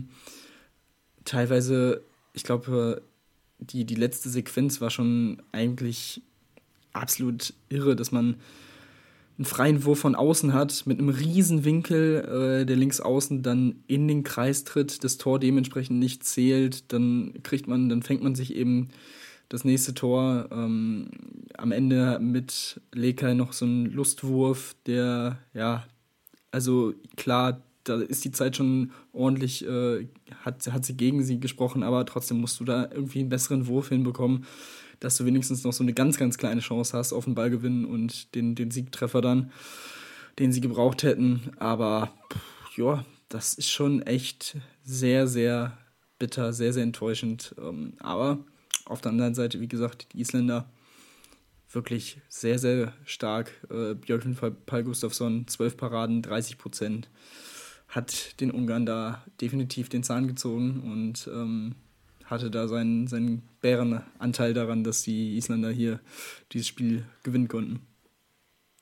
Teilweise, ich glaube, die letzte Sequenz war schon eigentlich absolut irre, dass man einen freien Wurf von außen hat, mit einem riesen Winkel, der links außen dann in den Kreis tritt, das Tor dementsprechend nicht zählt, dann fängt man sich eben das nächste Tor, am Ende mit Lekaj noch so ein Lustwurf, der, also klar, da ist die Zeit schon ordentlich, hat sie gegen sie gesprochen, aber trotzdem musst du da irgendwie einen besseren Wurf hinbekommen, dass du wenigstens noch so eine ganz, ganz kleine Chance hast auf den Ballgewinn und den Siegtreffer dann, den sie gebraucht hätten. Aber das ist schon echt sehr, sehr bitter, sehr, sehr enttäuschend. Aber auf der anderen Seite, wie gesagt, die Isländer wirklich sehr, sehr stark. Björgvin Pál Gustafsson, 12 Paraden, 30%, hat den Ungarn da definitiv den Zahn gezogen und hatte da seinen Bärenanteil daran, dass die Isländer hier dieses Spiel gewinnen konnten.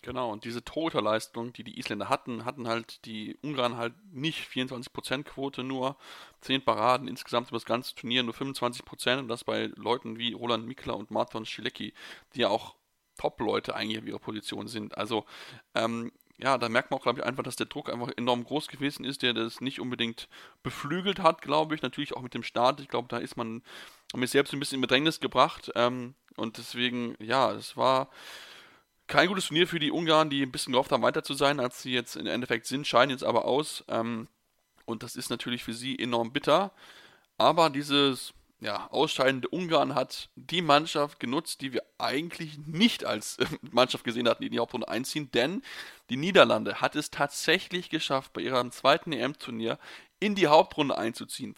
Genau, und diese Torhüterleistung, die Isländer hatten halt die Ungarn halt nicht 24% Quote, nur 10 Paraden, insgesamt über das ganze Turnier nur 25% und das bei Leuten wie Roland Mikla und Marton Schilecki, die ja auch Top-Leute eigentlich auf ihrer Position sind. Also, ja, da merkt man auch, glaube ich, einfach, dass der Druck einfach enorm groß gewesen ist, der das nicht unbedingt beflügelt hat, glaube ich. Natürlich auch mit dem Start. Ich glaube, da ist man mich selbst ein bisschen in Bedrängnis gebracht. Und deswegen, ja, es war kein gutes Turnier für die Ungarn, die ein bisschen gehofft haben, weiter zu sein, als sie jetzt im Endeffekt sind, scheinen jetzt aber aus. Und das ist natürlich für sie enorm bitter. Aber dieses ausscheidende Ungarn hat die Mannschaft genutzt, die wir eigentlich nicht als Mannschaft gesehen hatten, die in die Hauptrunde einziehen, denn die Niederlande hat es tatsächlich geschafft, bei ihrem zweiten EM-Turnier in die Hauptrunde einzuziehen.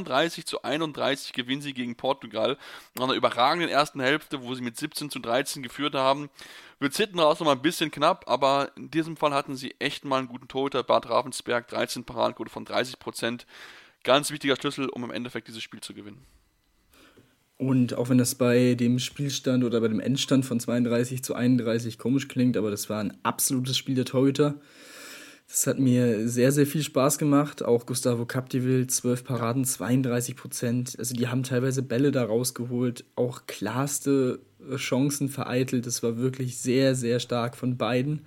32:31 gewinnen sie gegen Portugal. Nach einer überragenden ersten Hälfte, wo sie mit 17:13 geführt haben, wird es hinten raus nochmal ein bisschen knapp, aber in diesem Fall hatten sie echt mal einen guten Torhüter. Bart Ravensberg, 13 Paradenquote von 30%. Ganz wichtiger Schlüssel, um im Endeffekt dieses Spiel zu gewinnen. Und auch wenn das bei dem Spielstand oder bei dem Endstand von 32:31 komisch klingt, aber das war ein absolutes Spiel der Torhüter. Das hat mir sehr, sehr viel Spaß gemacht. Auch Gustavo Capdeville, 12 Paraden, 32%. Also die haben teilweise Bälle da rausgeholt, auch klarste Chancen vereitelt. Das war wirklich sehr, sehr stark von beiden.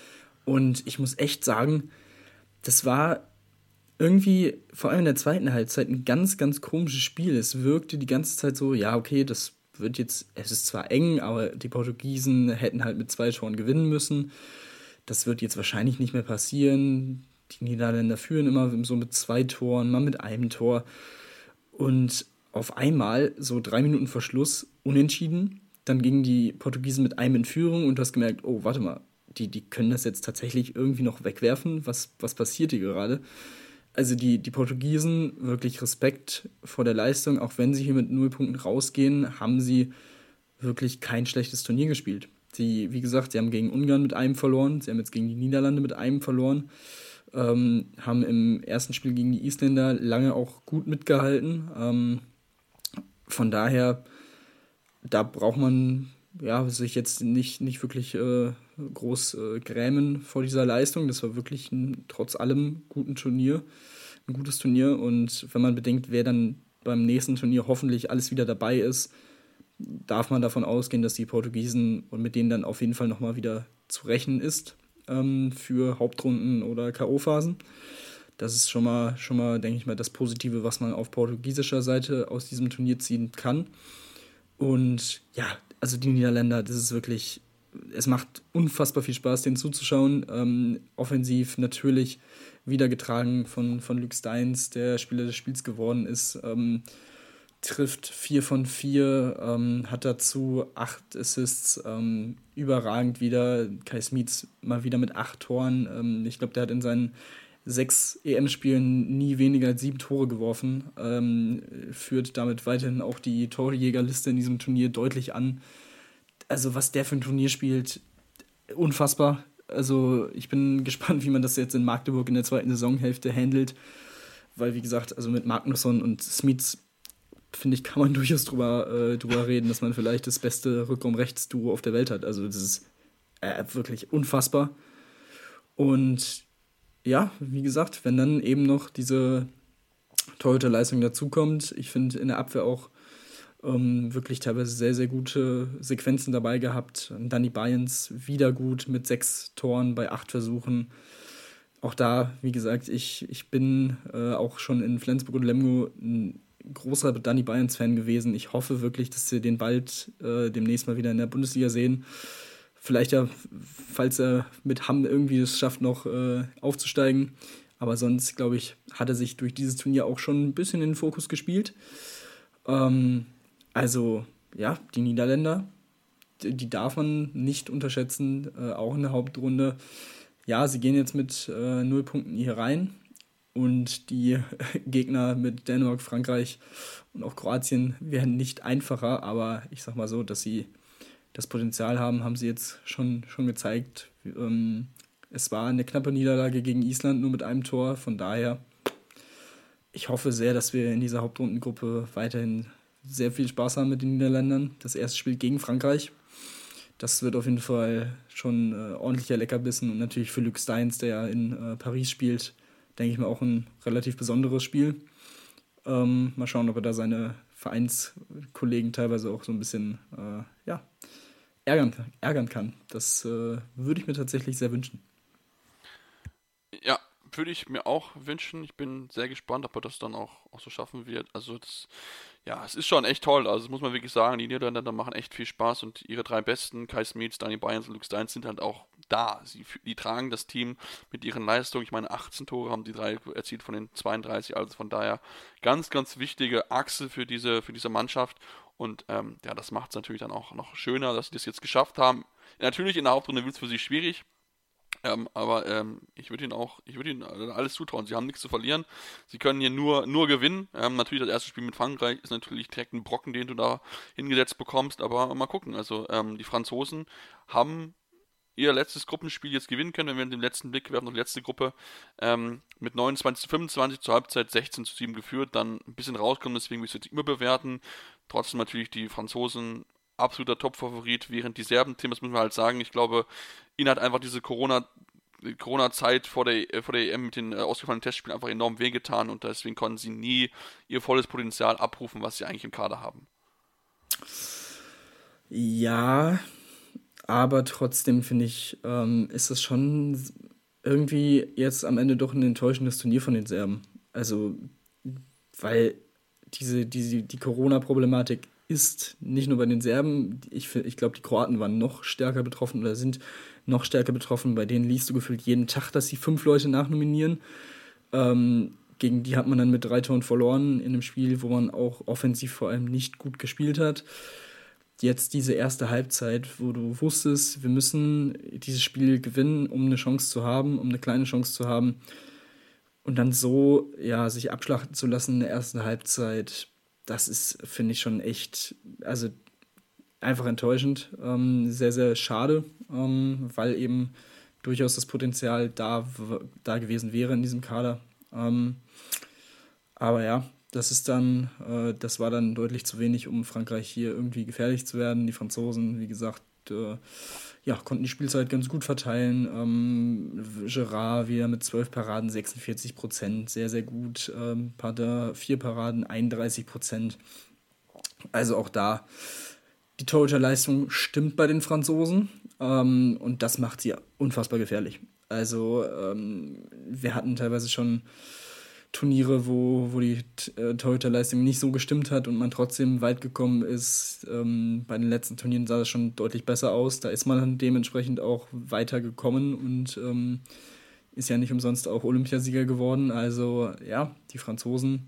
Und ich muss echt sagen, das war irgendwie, vor allem in der zweiten Halbzeit, ein ganz, ganz komisches Spiel. Es wirkte die ganze Zeit so, ja, okay, das wird jetzt, es ist zwar eng, aber die Portugiesen hätten halt mit 2 Toren gewinnen müssen. Das wird jetzt wahrscheinlich nicht mehr passieren. Die Niederländer führen immer so mit 2 Toren, mal mit einem Tor. Und auf einmal, so 3 Minuten vor Schluss, unentschieden. Dann gingen die Portugiesen mit einem in Führung und du hast gemerkt, oh, warte mal, die können das jetzt tatsächlich irgendwie noch wegwerfen. Was passiert hier gerade? Also die Portugiesen, wirklich Respekt vor der Leistung. Auch wenn sie hier mit 0 Punkten rausgehen, haben sie wirklich kein schlechtes Turnier gespielt. Wie gesagt, sie haben gegen Ungarn mit einem verloren, sie haben jetzt gegen die Niederlande mit einem verloren, haben im ersten Spiel gegen die Isländer lange auch gut mitgehalten. Von daher, da braucht man sich jetzt nicht wirklich groß grämen vor dieser Leistung. Das war wirklich trotz allem ein gutes Turnier. Und wenn man bedenkt, wer dann beim nächsten Turnier hoffentlich alles wieder dabei ist, darf man davon ausgehen, dass die Portugiesen und mit denen dann auf jeden Fall nochmal wieder zu rechnen ist für Hauptrunden oder K.O.-Phasen. Das ist schon mal, denke ich mal, das Positive, was man auf portugiesischer Seite aus diesem Turnier ziehen kann. Und ja, also die Niederländer, das ist wirklich, es macht unfassbar viel Spaß, denen zuzuschauen. Offensiv natürlich wieder getragen von Luc Steins, der Spieler des Spiels geworden ist. Trifft 4 von 4, hat dazu 8 Assists, überragend wieder. Kai Smits mal wieder mit 8 Toren. Ich glaube, der hat in seinen 6 EM-Spielen nie weniger als 7 Tore geworfen. Führt damit weiterhin auch die Torjägerliste in diesem Turnier deutlich an. Also was der für ein Turnier spielt, unfassbar. Also ich bin gespannt, wie man das jetzt in Magdeburg in der zweiten Saisonhälfte handelt. Weil, wie gesagt, also mit Magnusson und Smits, finde ich, kann man durchaus drüber reden, dass man vielleicht das beste Rückraum-Rechts-Duo auf der Welt hat. Also das ist wirklich unfassbar. Und ja, wie gesagt, wenn dann eben noch diese Torhüterleistung dazukommt, ich finde in der Abwehr auch wirklich teilweise sehr, sehr gute Sequenzen dabei gehabt. Danny Bayens wieder gut mit 6 Toren bei 8 Versuchen. Auch da, wie gesagt, ich bin auch schon in Flensburg und Lemgo ein großer Danny Bayens-Fan gewesen. Ich hoffe wirklich, dass wir den bald demnächst mal wieder in der Bundesliga sehen. Vielleicht ja, falls er mit Hamm irgendwie es schafft, noch aufzusteigen. Aber sonst, glaube ich, hat er sich durch dieses Turnier auch schon ein bisschen in den Fokus gespielt. Also, ja, die Niederländer, die darf man nicht unterschätzen, auch in der Hauptrunde. Ja, sie gehen jetzt mit 0 Punkten hier rein. Und die Gegner mit Dänemark, Frankreich und auch Kroatien werden nicht einfacher. Aber ich sag mal so, dass sie das Potenzial haben sie jetzt schon gezeigt. Es war eine knappe Niederlage gegen Island, nur mit einem Tor. Von daher, ich hoffe sehr, dass wir in dieser Hauptrundengruppe weiterhin sehr viel Spaß haben mit den Niederländern. Das erste Spiel gegen Frankreich. Das wird auf jeden Fall schon ordentlicher Leckerbissen. Und natürlich für Luc Steins, der ja in Paris spielt, denke ich mal auch ein relativ besonderes Spiel. Mal schauen, ob er da seine Vereinskollegen teilweise auch so ein bisschen ärgern kann. Das würde ich mir tatsächlich sehr wünschen. Ja, würde ich mir auch wünschen. Ich bin sehr gespannt, ob er das dann auch so schaffen wird. Also es ist schon echt toll. Also das muss man wirklich sagen, die Niederländer machen echt viel Spaß und ihre 3 Besten, Kai Smeets, Dani Bayerns und Luc Steins, sind halt auch da. Die tragen das Team mit ihren Leistungen. Ich meine, 18 Tore haben die 3 erzielt von den 32, also von daher ganz, ganz wichtige Achse für diese Mannschaft. Und das macht es natürlich dann auch noch schöner, dass sie das jetzt geschafft haben. Natürlich in der Hauptrunde wird es für sie schwierig. Aber ich würde ihnen alles zutrauen. Sie haben nichts zu verlieren. Sie können hier nur gewinnen. Natürlich das erste Spiel mit Frankreich ist natürlich direkt ein Brocken, den du da hingesetzt bekommst. Aber mal gucken. Also die Franzosen haben ihr letztes Gruppenspiel jetzt gewinnen können. Wenn wir den letzten Blick werfen auf die letzte Gruppe, mit 29:25 zur Halbzeit 16:7 geführt. Dann ein bisschen rauskommen, deswegen will ich es jetzt überbewerten. Trotzdem natürlich die Franzosen absoluter Top-Favorit, während die Serben, Tim, das müssen wir halt sagen, ich glaube, ihnen hat einfach diese Corona-Zeit vor der EM mit den ausgefallenen Testspielen einfach enorm wehgetan und deswegen konnten sie nie ihr volles Potenzial abrufen, was sie eigentlich im Kader haben. Ja, aber trotzdem finde ich, ist es schon irgendwie jetzt am Ende doch ein enttäuschendes Turnier von den Serben. Also, weil die Corona-Problematik ist nicht nur bei den Serben, ich glaube, die Kroaten waren noch stärker betroffen oder sind noch stärker betroffen. Bei denen liest du gefühlt jeden Tag, dass sie 5 Leute nachnominieren. Gegen die hat man dann mit 3 Toren verloren in einem Spiel, wo man auch offensiv vor allem nicht gut gespielt hat. Jetzt diese erste Halbzeit, wo du wusstest, wir müssen dieses Spiel gewinnen, um eine Chance zu haben, um eine kleine Chance zu haben. Und dann so sich abschlachten zu lassen in der ersten Halbzeit, das ist, finde ich, schon echt, also einfach enttäuschend. Sehr, sehr schade, weil eben durchaus das Potenzial da gewesen wäre in diesem Kader. Aber ja, das war dann deutlich zu wenig, um Frankreich hier irgendwie gefährlich zu werden. Die Franzosen, wie gesagt, konnten die Spielzeit ganz gut verteilen. Gerard wieder mit 12 Paraden, 46%, sehr, sehr gut. Pardin, 4 Paraden, 31%. Also auch da, die Torhüterleistung stimmt bei den Franzosen und das macht sie unfassbar gefährlich. Also wir hatten teilweise schon Turniere, wo die Torhüterleistung nicht so gestimmt hat und man trotzdem weit gekommen ist. Bei den letzten Turnieren sah das schon deutlich besser aus. Da ist man dann dementsprechend auch weiter gekommen und ist ja nicht umsonst auch Olympiasieger geworden. Also ja, die Franzosen,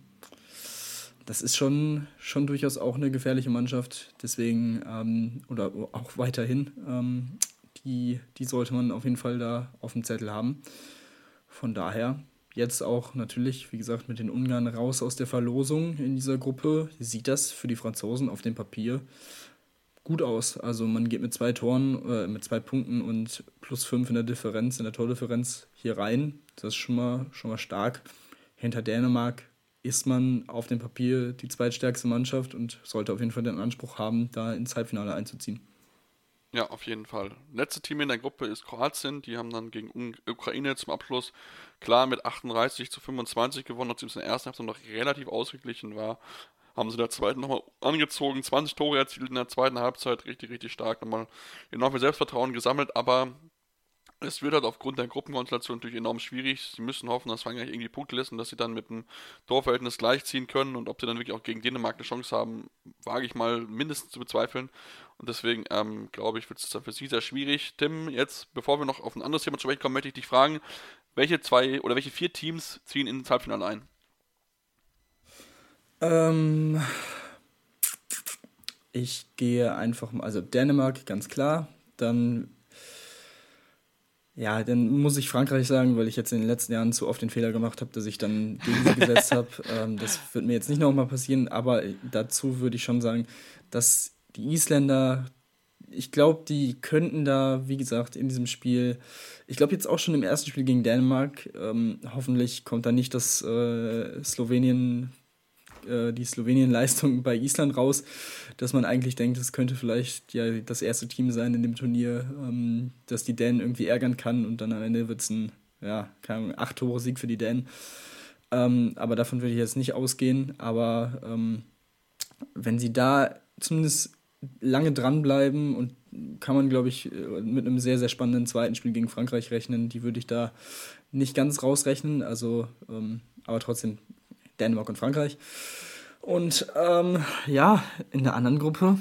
das ist schon durchaus auch eine gefährliche Mannschaft. Deswegen, oder auch weiterhin, die sollte man auf jeden Fall da auf dem Zettel haben. Von daher jetzt auch natürlich, wie gesagt, mit den Ungarn raus aus der Verlosung in dieser Gruppe, sieht das für die Franzosen auf dem Papier gut aus. Also man geht mit 2 Toren, mit 2 Punkten und +5 in der Differenz, in der Tordifferenz hier rein. Das ist schon mal stark. Hinter Dänemark ist man auf dem Papier die zweitstärkste Mannschaft und sollte auf jeden Fall den Anspruch haben, da ins Halbfinale einzuziehen. Ja, auf jeden Fall. Letzte Team in der Gruppe ist Kroatien. Die haben dann gegen Ukraine zum Abschluss klar mit 38:25 gewonnen, nachdem es in der ersten Halbzeit noch relativ ausgeglichen war. Haben sie in der zweiten nochmal angezogen, 20 Tore erzielt in der zweiten Halbzeit, richtig, richtig stark. Nochmal enorm viel Selbstvertrauen gesammelt, aber es wird halt aufgrund der Gruppenkonstellation natürlich enorm schwierig. Sie müssen hoffen, dass Frankreich irgendwie Punkte lässt und dass sie dann mit dem Torverhältnis gleichziehen können. Und ob sie dann wirklich auch gegen Dänemark eine Chance haben, wage ich mal mindestens zu bezweifeln. Und deswegen glaube ich, wird es dann für sie sehr schwierig. Tim, jetzt, bevor wir noch auf ein anderes Thema zu sprechen kommen, möchte ich dich fragen, welche 4 Teams ziehen ins Halbfinale ein? Ich gehe einfach mal, also Dänemark, ganz klar. Dann muss ich Frankreich sagen, weil ich jetzt in den letzten Jahren zu oft den Fehler gemacht habe, dass ich dann gegen sie gesetzt habe. Das wird mir jetzt nicht nochmal passieren, aber dazu würde ich schon sagen, dass die Isländer, ich glaube, die könnten da, wie gesagt, in diesem Spiel, ich glaube jetzt auch schon im ersten Spiel gegen Dänemark, hoffentlich kommt da nicht das Slowenien die Slowenien-Leistung bei Island raus, dass man eigentlich denkt, es könnte vielleicht ja das erste Team sein in dem Turnier, das die Dänen irgendwie ärgern kann und dann am Ende wird es ein, ja, keine Ahnung, 8-Tore-Sieg für die Dänen. Aber davon würde ich jetzt nicht ausgehen. Aber wenn sie da zumindest lange dranbleiben und kann man, glaube ich, mit einem sehr, sehr spannenden zweiten Spiel gegen Frankreich rechnen. Die würde ich da nicht ganz rausrechnen, also aber trotzdem Dänemark und Frankreich. Und ja, in der anderen Gruppe,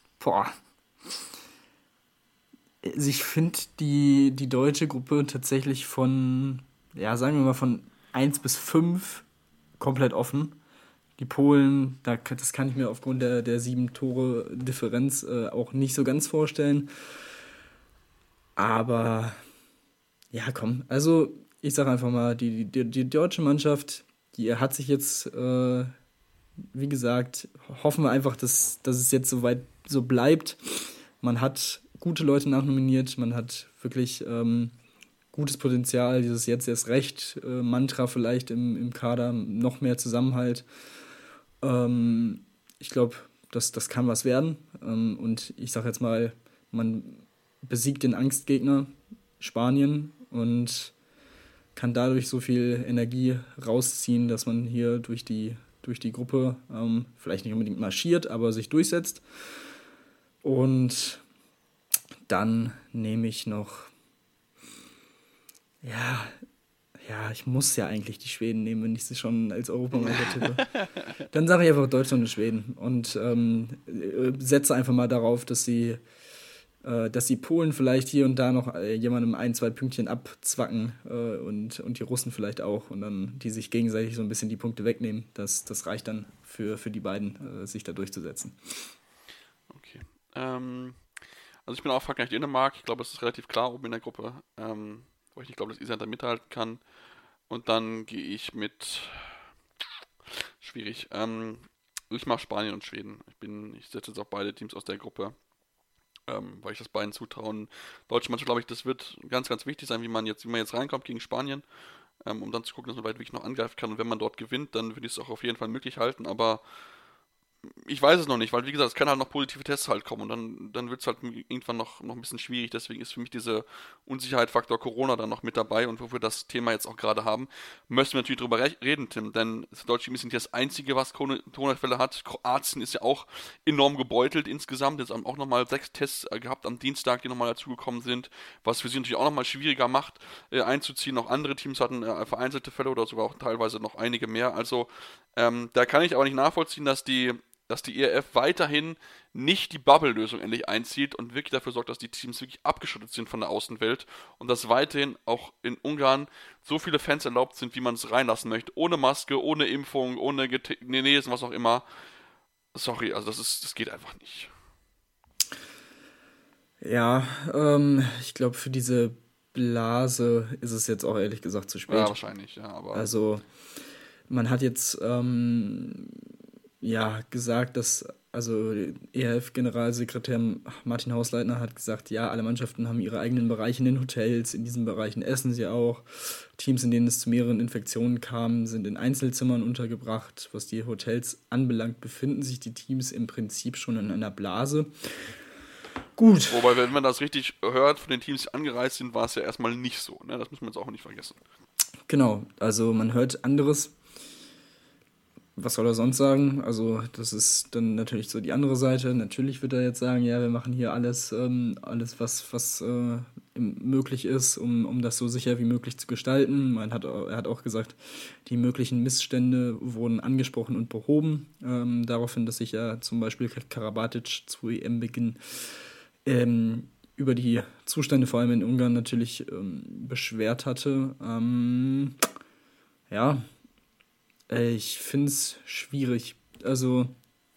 also ich finde die deutsche Gruppe tatsächlich von, ja, sagen wir mal von 1 bis 5 komplett offen. Die Polen, das kann ich mir aufgrund der 7-Tore-Differenz auch nicht so ganz vorstellen. Aber ja, komm, also ich sage einfach mal, die deutsche Mannschaft, die hat sich jetzt, wie gesagt, hoffen wir einfach, dass es jetzt soweit so bleibt. Man hat gute Leute nachnominiert, man hat wirklich gutes Potenzial, dieses jetzt erst recht Mantra vielleicht im Kader, noch mehr Zusammenhalt. Ich glaube, das kann was werden. Und ich sage jetzt mal, man besiegt den Angstgegner Spanien und kann dadurch so viel Energie rausziehen, dass man hier durch die Gruppe vielleicht nicht unbedingt marschiert, aber sich durchsetzt. Und dann nehme ich noch, ja, ich muss ja eigentlich die Schweden nehmen, wenn ich sie schon als Europameister tippe. Dann sage ich einfach Deutschland und Schweden und setze einfach mal darauf, dass sie Polen vielleicht hier und da noch jemandem 1-2 Pünktchen abzwacken und die Russen vielleicht auch und dann die sich gegenseitig so ein bisschen die Punkte wegnehmen. Das reicht dann für die beiden, sich da durchzusetzen. Okay. Also ich bin auch Frankreich Dänemark. Ich glaube, es ist relativ klar oben in der Gruppe, weil ich nicht glaube, dass Island da mithalten kann. Und dann gehe ich mit schwierig. Ich mache Spanien und Schweden. Ich setze jetzt auf beide Teams aus der Gruppe, weil ich das beiden zutrauen. Deutsche Mannschaft, glaube ich, das wird ganz, ganz wichtig sein, wie man jetzt reinkommt gegen Spanien, um dann zu gucken, dass man weit wirklich noch angreifen kann. Und wenn man dort gewinnt, dann würde ich es auch auf jeden Fall möglich halten. Aber ich weiß es noch nicht, weil wie gesagt, es kann halt noch positive Tests halt kommen und dann wird es halt irgendwann noch ein bisschen schwierig, deswegen ist für mich dieser Unsicherheitsfaktor Corona dann noch mit dabei und wo wir das Thema jetzt auch gerade haben, müssen wir natürlich drüber reden, Tim, denn das deutsche Team ist nicht das einzige, was Corona-Fälle hat. Kroatien ist ja auch enorm gebeutelt insgesamt, jetzt haben auch nochmal 6 Tests gehabt am Dienstag, die nochmal dazugekommen sind, was für sie natürlich auch nochmal schwieriger macht, einzuziehen. Auch andere Teams hatten vereinzelte Fälle oder sogar auch teilweise noch einige mehr, also da kann ich aber nicht nachvollziehen, dass die ERF weiterhin nicht die Bubble-Lösung endlich einzieht und wirklich dafür sorgt, dass die Teams wirklich abgeschottet sind von der Außenwelt und dass weiterhin auch in Ungarn so viele Fans erlaubt sind, wie man es reinlassen möchte, ohne Maske, ohne Impfung, ohne Genesen, was auch immer. Sorry, also das geht einfach nicht. Ja, ich glaube, für diese Blase ist es jetzt auch ehrlich gesagt zu spät. Ja, wahrscheinlich, ja. Aber also man hat jetzt gesagt, dass, also ERF-Generalsekretär Martin Hausleitner hat gesagt, ja, alle Mannschaften haben ihre eigenen Bereiche in den Hotels, in diesen Bereichen essen sie auch. Teams, in denen es zu mehreren Infektionen kam, sind in Einzelzimmern untergebracht. Was die Hotels anbelangt, befinden sich die Teams im Prinzip schon in einer Blase. Gut. Wobei, wenn man das richtig hört, von den Teams, die angereist sind, war es ja erstmal nicht so. Ne? Das muss man jetzt auch nicht vergessen. Genau, also man hört anderes. Was soll er sonst sagen? Also das ist dann natürlich so die andere Seite. Natürlich wird er jetzt sagen, ja, wir machen hier alles was möglich ist, um das so sicher wie möglich zu gestalten. Er hat auch gesagt, die möglichen Missstände wurden angesprochen und behoben. Daraufhin, dass sich ja zum Beispiel Karabatic zu EM-Beginn über die Zustände vor allem in Ungarn natürlich beschwert hatte. Ich finde es schwierig. Also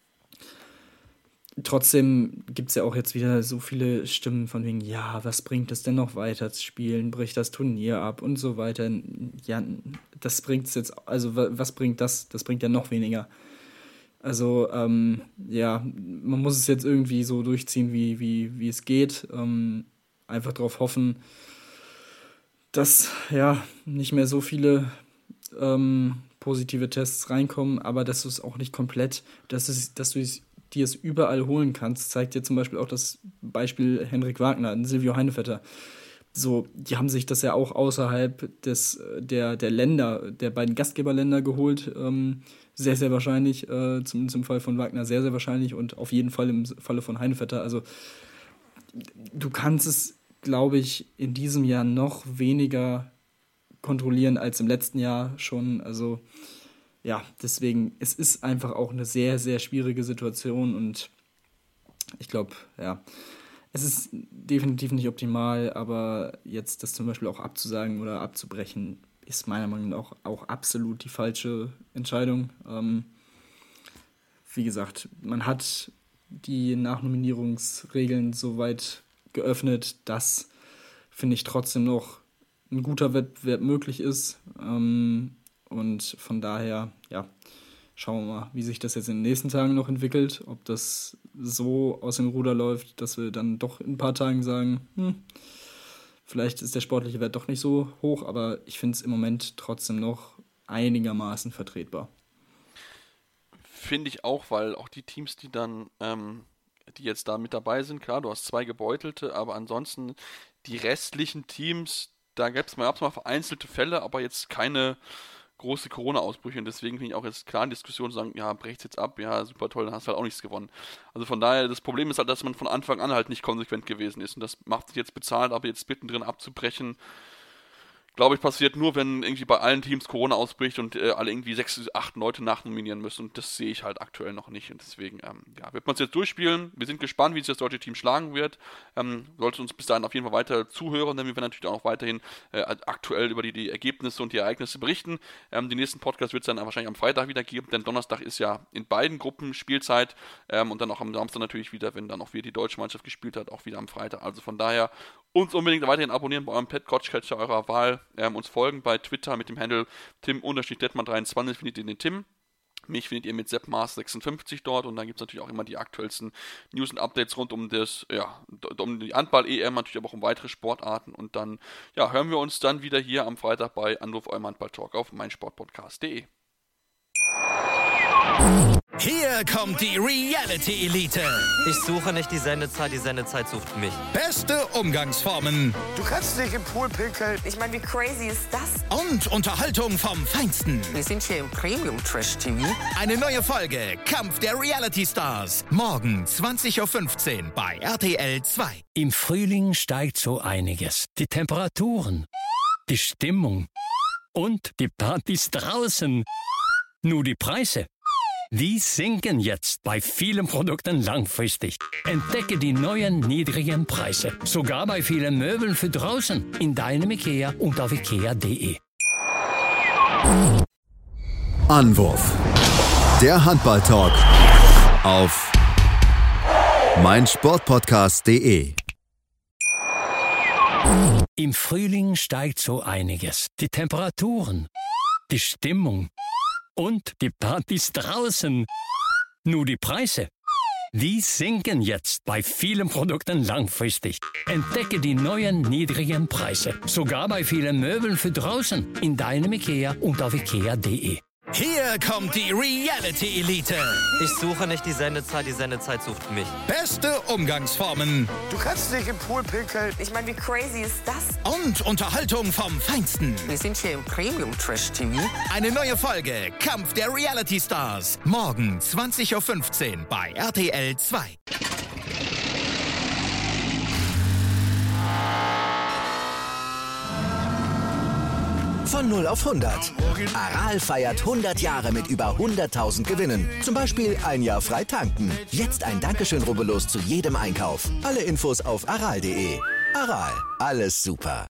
trotzdem gibt es ja auch jetzt wieder so viele Stimmen von wegen, ja, was bringt es denn noch weiter zu spielen? Bricht das Turnier ab und so weiter? Ja, das bringt es jetzt, also was bringt das? Das bringt ja noch weniger. Also, man muss es jetzt irgendwie so durchziehen, wie es geht. Einfach darauf hoffen, dass, nicht mehr so viele positive Tests reinkommen, aber dass du es auch nicht komplett, dass du dir es überall holen kannst, zeigt dir zum Beispiel auch das Beispiel Henrik Wagner und Silvio Heinevetter. So, die haben sich das ja auch außerhalb der Länder, der beiden Gastgeberländer geholt, sehr, sehr wahrscheinlich, zumindest im Fall von Wagner sehr, sehr wahrscheinlich und auf jeden Fall im Falle von Heinevetter. Also du kannst es, glaube ich, in diesem Jahr noch weniger kontrollieren als im letzten Jahr schon. Also ja, deswegen, es ist einfach auch eine sehr, sehr schwierige Situation und ich glaube, ja, es ist definitiv nicht optimal, aber jetzt das zum Beispiel auch abzusagen oder abzubrechen, ist meiner Meinung nach auch absolut die falsche Entscheidung. Wie gesagt, man hat die Nachnominierungsregeln soweit geöffnet, dass, finde ich, trotzdem noch ein guter Wettbewerb möglich ist. Und von daher, ja, schauen wir mal, wie sich das jetzt in den nächsten Tagen noch entwickelt. Ob das so aus dem Ruder läuft, dass wir dann doch in ein paar Tagen sagen, vielleicht ist der sportliche Wert doch nicht so hoch, aber ich finde es im Moment trotzdem noch einigermaßen vertretbar. Finde ich auch, weil auch die Teams, die dann, die jetzt da mit dabei sind, klar, du hast 2 Gebeutelte, aber ansonsten die restlichen Teams, da gab es mal vereinzelte Fälle, aber jetzt keine große Corona-Ausbrüche und deswegen finde ich auch jetzt klar in Diskussion zu sagen, ja, brecht's jetzt ab, ja, super toll, dann hast du halt auch nichts gewonnen. Also von daher, das Problem ist halt, dass man von Anfang an halt nicht konsequent gewesen ist und das macht sich jetzt bezahlt, aber jetzt mittendrin abzubrechen, glaube ich, passiert nur, wenn irgendwie bei allen Teams Corona ausbricht und alle irgendwie 6, 8 Leute nachnominieren müssen und das sehe ich halt aktuell noch nicht und deswegen, wird man es jetzt durchspielen. Wir sind gespannt, wie sich das deutsche Team schlagen wird. Sollte uns bis dahin auf jeden Fall weiter zuhören, denn wir werden natürlich auch noch weiterhin aktuell über die Ergebnisse und die Ereignisse berichten. Die nächsten Podcasts wird es dann wahrscheinlich am Freitag wieder geben, denn Donnerstag ist ja in beiden Gruppen Spielzeit und dann auch am Samstag natürlich wieder, wenn dann auch wieder die deutsche Mannschaft gespielt hat, auch wieder am Freitag. Also von daher uns unbedingt weiterhin abonnieren bei eurem Podcatcher eurer Wahl, uns folgen bei Twitter mit dem Handle Tim_Detman23 findet ihr den Tim. Mich findet ihr mit seppmars56 dort und dann gibt es natürlich auch immer die aktuellsten News und Updates rund um um die Handball-EM, natürlich aber auch um weitere Sportarten und dann hören wir uns dann wieder hier am Freitag bei Anruf eurem Handball-Talk auf meinsportpodcast.de. Hier kommt die Reality-Elite. Ich suche nicht die Sendezeit sucht mich. Beste Umgangsformen Du kannst dich im Pool pinkeln. Ich meine, wie crazy ist das? und Unterhaltung vom Feinsten. Wir sind hier im Premium-Trash-TV. Eine neue Folge Kampf der Reality Stars. Morgen 20.15 Uhr bei RTL 2. Im Frühling steigt so einiges. Die Temperaturen, die Stimmung und die Partys draußen. Nur die Preise, die sinken jetzt bei vielen Produkten langfristig. Entdecke die neuen niedrigen Preise. Sogar bei vielen Möbeln für draußen. In deinem IKEA und auf IKEA.de. Anwurf. Der Handball-Talk auf meinsportpodcast.de. Im Frühling steigt so einiges. Die Temperaturen, die Stimmung und die Partys draußen. Nur die Preise, die sinken jetzt bei vielen Produkten langfristig. Entdecke die neuen niedrigen Preise. Sogar bei vielen Möbeln für draußen. In deinem IKEA und auf IKEA.de. Hier kommt die Reality-Elite. Ich suche nicht die Sendezeit sucht mich. Beste Umgangsformen Du kannst dich im Pool pinkeln. Ich meine, wie crazy ist das? und Unterhaltung vom Feinsten. Wir sind hier im Premium-Trash-TV. Eine neue Folge Kampf der Reality Stars. Morgen 20.15 Uhr bei RTL 2. Von 0 auf 100. Aral feiert 100 Jahre mit über 100.000 Gewinnen. Zum Beispiel ein Jahr frei tanken. Jetzt ein Dankeschön, rubbellos zu jedem Einkauf. Alle Infos auf aral.de. Aral, alles super.